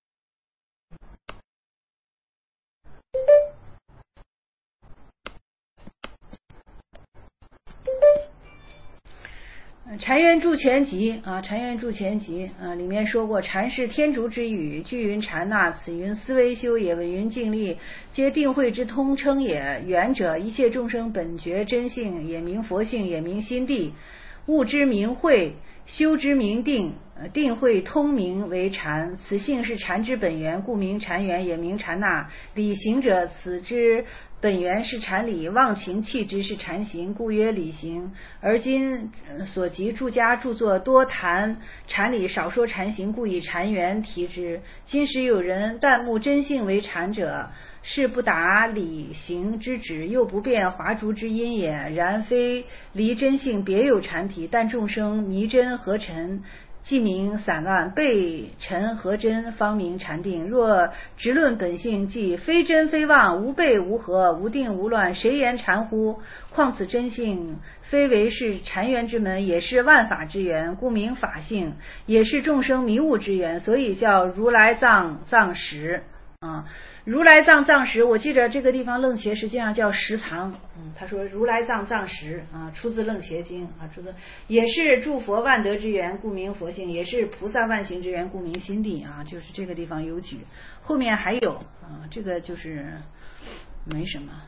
禅院注全集啊，禅院注全集啊，里面说过，禅是天竺之语，具云禅那，此云思维修也，闻云静力，皆定慧之通称也。远者，一切众生本觉真性，也名佛性，也名心地。悟之名慧，修之名定，定慧通名为禅。此性是禅之本源，故名禅源，也名禅那。理行者，此之本源是禅理，忘情弃之是禅行，故曰理行。而今所及诸家著作多谈禅理，少说禅行，故以禅源题之。今时有人但慕真性为禅者，是不达理行之旨，又不辨华竹之音也。然非离真性别有禅体，但众生迷真合尘，即名散乱，被尘合真，方名禅定。若直论本性，即非真非妄，无被无合，无定无乱，谁言禅乎？况此真性，非为是禅源之门，也是万法之源，故名法性，也是众生迷悟之源，所以叫如来藏实啊。如来藏实，我记着这个地方楞伽实际上叫实藏。他说如来藏实啊，出自楞伽经啊，出自也是诸佛万德之源，故名佛性，也是菩萨万行之源，故名心地啊。就是这个地方有举，后面还有啊，这个就是没什么。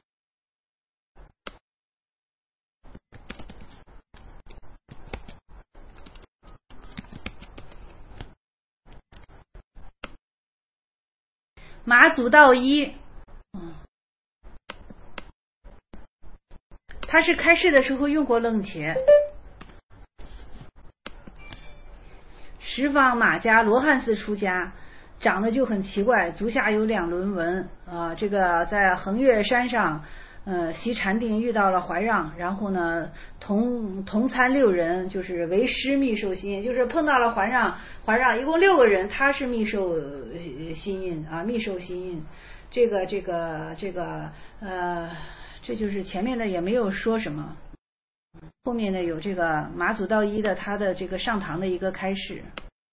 马祖道一，他是开示的时候用过楞伽。十方马家罗汉寺出家，长得就很奇怪，足下有2轮纹啊。这个在衡岳山上，习禅定遇到了怀让，然后呢，同参6人，就是为师密授心印，就是碰到了怀让一共6个人，他是密授心印啊，密授心印。这就是前面的也没有说什么，后面呢有这个马祖道一的他的这个上堂的一个开示。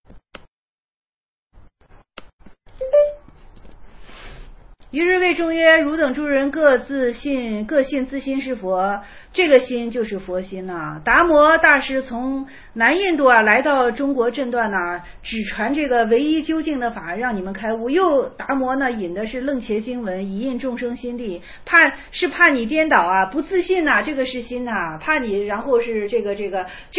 一日谓众曰：汝等诸人各信自心是佛，这个心就是佛心呐。达摩大师从南印度来到中国震断只传这个唯一究竟的法，让你们开悟。又达摩呢引的是楞伽经文，以印众生心地，怕你颠倒不自信这个是心怕你，然后是这个心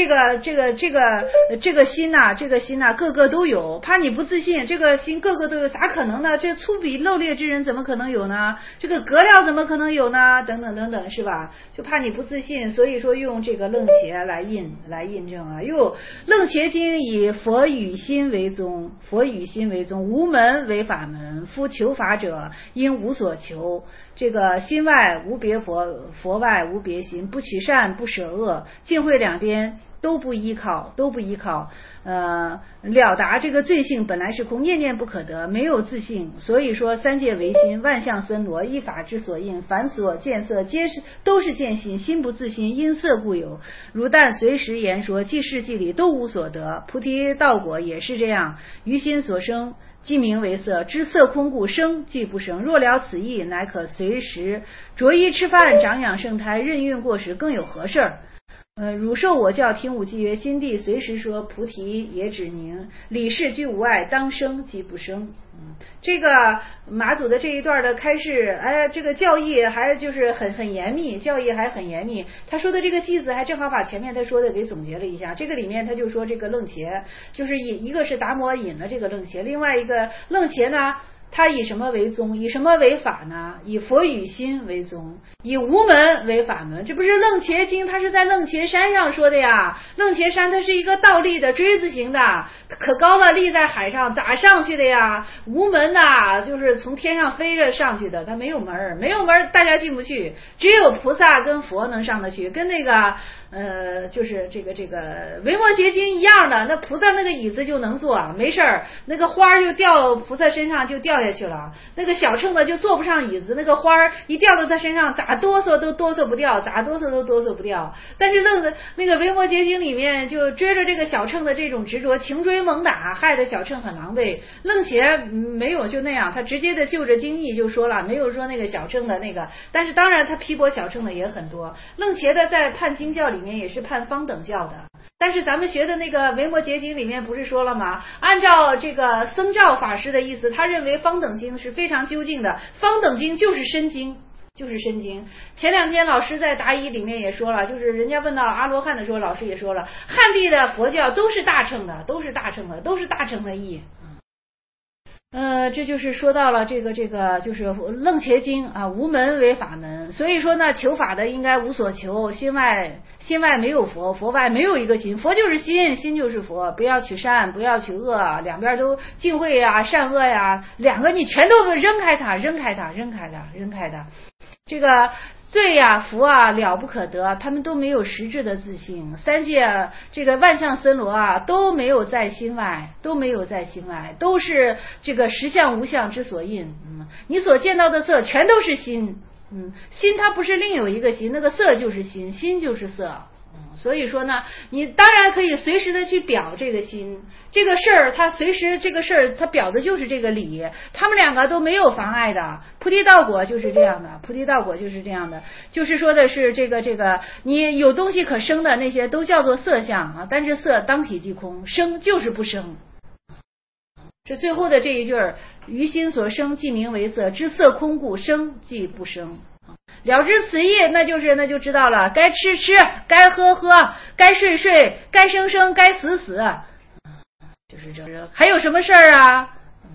这个心个个都有，怕你不自信，这个心个个都有，咋可能呢？这粗鄙陋劣之人怎么可能有呢？这个格料怎么可能有呢？等等等等，是吧？就怕你不自信，所以说用这个楞伽来印证又楞伽经以佛语心为宗，无门为法门。夫求法者，应无所求。这个心外无别佛，佛外无别心，不取善，不舍恶，净慧两边都不依靠，了达这个罪性本来是空，念念不可得，没有自性。所以说三界唯心，万象森罗，一法之所应，凡所见色都是见心，心不自心，因色故有。如但随时言说，即事即理，都无所得。菩提道果也是这样，于心所生，即名为色，知色空故，生即不生。若了此意，乃可随时着衣吃饭，长养圣胎，任运过时，更有何事儿？汝受我教，听吾记曰：心地随时说，菩提也只宁。理事居无碍，当生即不生。这个马祖的这一段的开示，这个教义还就是很严密，他说的这个句子还正好把前面他说的给总结了一下。这个里面他就说这个楞伽，就是一个是达摩引了这个楞伽，另外一个楞伽呢，他以什么为宗，以什么为法呢？以佛语心为宗，以无门为法门。这不是楞伽经，它是在楞伽山上说的呀。楞伽山它是一个倒立的锥子形的，可高了，立在海上，咋上去的呀？无门就是从天上飞着上去的，它没有门，大家进不去，只有菩萨跟佛能上得去，跟那个就是这个维摩诘经一样的，那菩萨那个椅子就能坐，没事儿，那个花就掉菩萨身上就掉下去了，那个小乘的就坐不上椅子，那个花一掉到他身上，咋哆嗦都哆嗦不掉，咋哆嗦都哆嗦不掉。但是那个维摩诘经里面就追着这个小乘的这种执着，穷追猛打，害得小乘很狼狈。楞伽没有就那样，他直接的就着经义就说了，没有说那个小乘的那个，但是当然他批驳小乘的也很多。楞伽的在判经教里面也是判方等教的，但是咱们学的那个维摩诘经里面不是说了吗？按照这个僧肇法师的意思，他认为方等经是非常究竟的，方等经就是深经。就是深经。前两天老师在答疑里面也说了，就是人家问到阿罗汉的时候，老师也说了，汉地的佛教都是大乘的，都是大乘的义。这就是说到了这个就是楞伽经啊，无门为法门，所以说呢，求法的应该无所求，心外没有佛，佛外没有一个心，佛就是心，心就是佛，不要取善，不要取恶，两边都净慧呀、善恶呀，两个你全都扔开它。这个罪呀、福啊了不可得，他们都没有实质的自性。三界这个万象森罗啊，都没有在心外，都是这个实相无相之所印。你所见到的色全都是心，心它不是另有一个心，那个色就是心，心就是色。所以说呢，你当然可以随时的去表这个心，这个事儿它随时这个事儿它表的就是这个理，他们两个都没有妨碍的。菩提道果就是这样的，就是说的是这个你有东西可生的那些都叫做色相啊，但是色当体即空，生就是不生。这最后的这一句儿，于心所生即名为色，知色空故，生即不生。了知此意，那就知道了，该吃吃，该喝喝，该睡睡，该生生，该死死，就是这。还有什么事儿啊？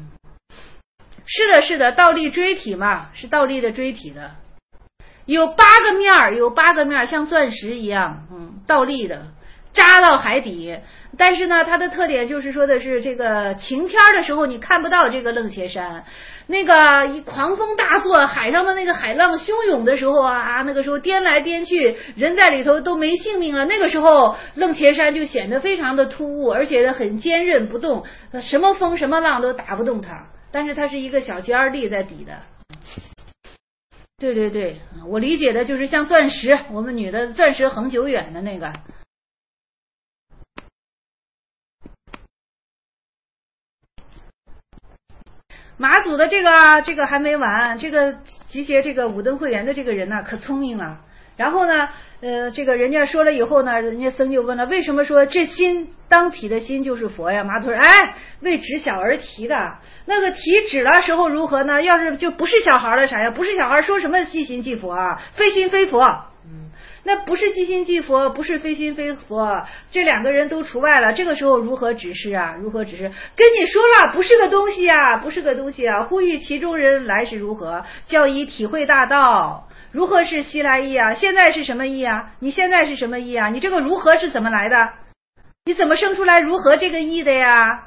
是的，倒立锥体嘛，是倒立的锥体的，有八个面，像钻石一样，倒立的，扎到海底。但是呢，它的特点就是说的是这个晴天的时候你看不到这个楞伽山，那个一狂风大作，海上的那个海浪汹涌的时候啊，那个时候颠来颠去，人在里头都没性命了。那个时候楞伽山就显得非常的突兀，而且很坚韧不动，什么风什么浪都打不动它。但是它是一个小尖儿立在底的。对，我理解的就是像钻石，我们女的钻石恒久远的那个。马祖的这个还没完，这个集结这个五灯会员的这个人呢，可聪明了。然后呢，这个人家说了以后呢，人家僧就问了，为什么说这心当体的心就是佛呀？马祖说，为指小而提的，那个提指的时候如何呢？要是就不是小孩了啥呀？不是小孩说什么即心即佛啊？非心非佛。那不是即心即佛，不是非心非佛，这两个人都除外了。这个时候如何指示啊？跟你说了，不是个东西啊！呼吁其中人来是如何？教以体会大道。如何是西来意啊？现在是什么意啊？你现在是什么意啊？你这个如何是怎么来的？你怎么生出来如何这个意的呀？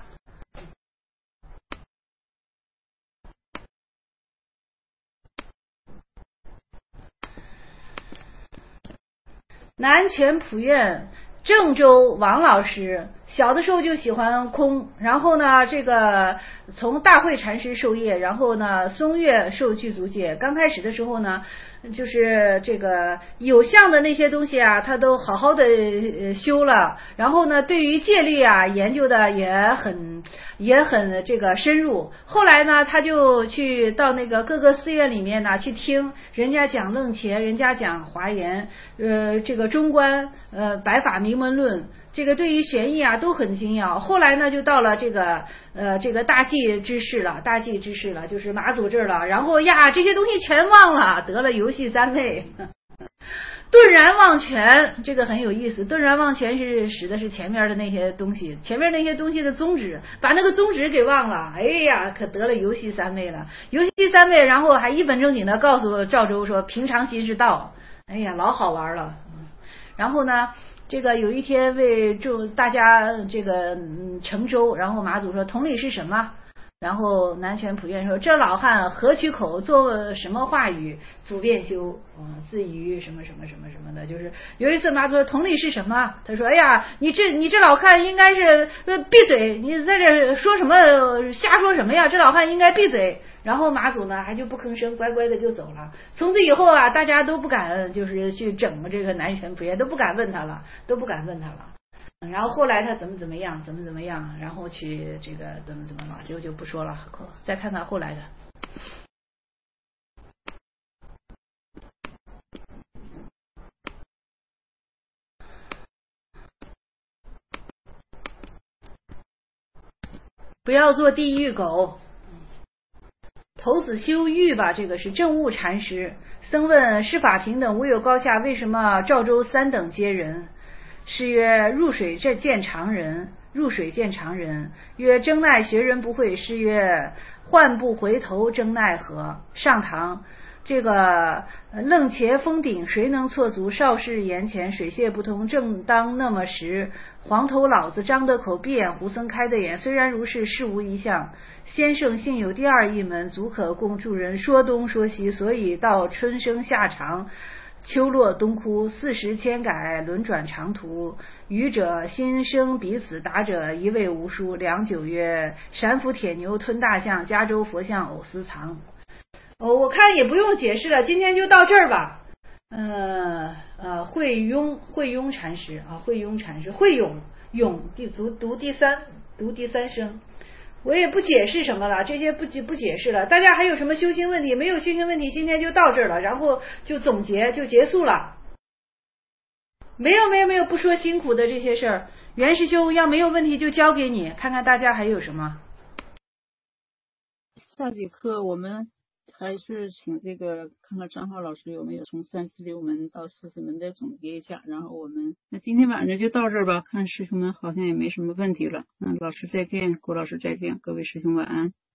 南泉普院郑州王老师小的时候就喜欢空，然后呢，这个从大慧禅师授业，然后呢，松月受具足戒。刚开始的时候呢，就是这个有相的那些东西啊，他都好好的修了。然后呢，对于戒律啊，研究的也很这个深入。后来呢，他就去到那个各个寺院里面呢，去听人家讲楞伽，人家讲华严，这个中观，白法明门论。这个对于玄义啊都很精要。后来呢，就到了这个大寂之士了，就是马祖这儿了。然后呀，这些东西全忘了，得了游戏三昧，顿然忘全。这个很有意思，顿然忘全是使的是前面的那些东西，的宗旨，把那个宗旨给忘了。哎呀，可得了游戏三昧了，然后还一本正经的告诉赵州说，平常心是道。哎呀，老好玩了。然后呢，这个有一天为大家这个乘舟，然后马祖说同理是什么？ 然后南拳普愿说：“这老汉何取口，做什么话语？祖辩修，自于什么什么什么什么的。”就是有一次马祖说：“同理是什么？”他说：“哎呀，你这老汉应该是闭嘴，你在这说什么瞎说什么呀？这老汉应该闭嘴。”然后马祖呢还就不吭声，乖乖的就走了。从此以后啊，大家都不敢就是去整这个南拳普愿，都不敢问他了。然后后来他怎么样，然后去这个怎么了，就不说了。再看看后来的。不要做地狱狗。头子修狱吧，这个是正悟禅师。僧问：施法平等，无有高下，为什么赵州三等皆人？是曰：入水见常人。曰：争奈学人不会。是曰：患不回头，争奈何？上堂。这个楞伽峰顶，谁能错足？少室檐前，水泄不通。正当那么时，黄头老子张得口，闭眼胡僧开得眼。虽然如是，事无一项。先生幸有第二一门，足可供助人。说东说西，所以到春生夏长，秋落冬枯，40千改，轮转长途。愚者心生彼此，达者一味无书。良久曰：闪伏铁牛，吞大象，加州佛像偶私藏。我看也不用解释了，今天就到这儿吧。慧庸禅师啊，慧永读第三声。我也不解释什么了，这些不解释了。大家还有什么修行问题？没有修行问题，今天就到这儿了，然后就总结就结束了。没有，不说辛苦的这些事儿。袁师兄要没有问题就交给你，看看大家还有什么。 下节课我们还是请这个看看张浩老师有没有从36门到40门再总结一下，然后我们那今天晚上就到这儿吧。看师兄们好像也没什么问题了。老师再见，郭老师再见，各位师兄晚安。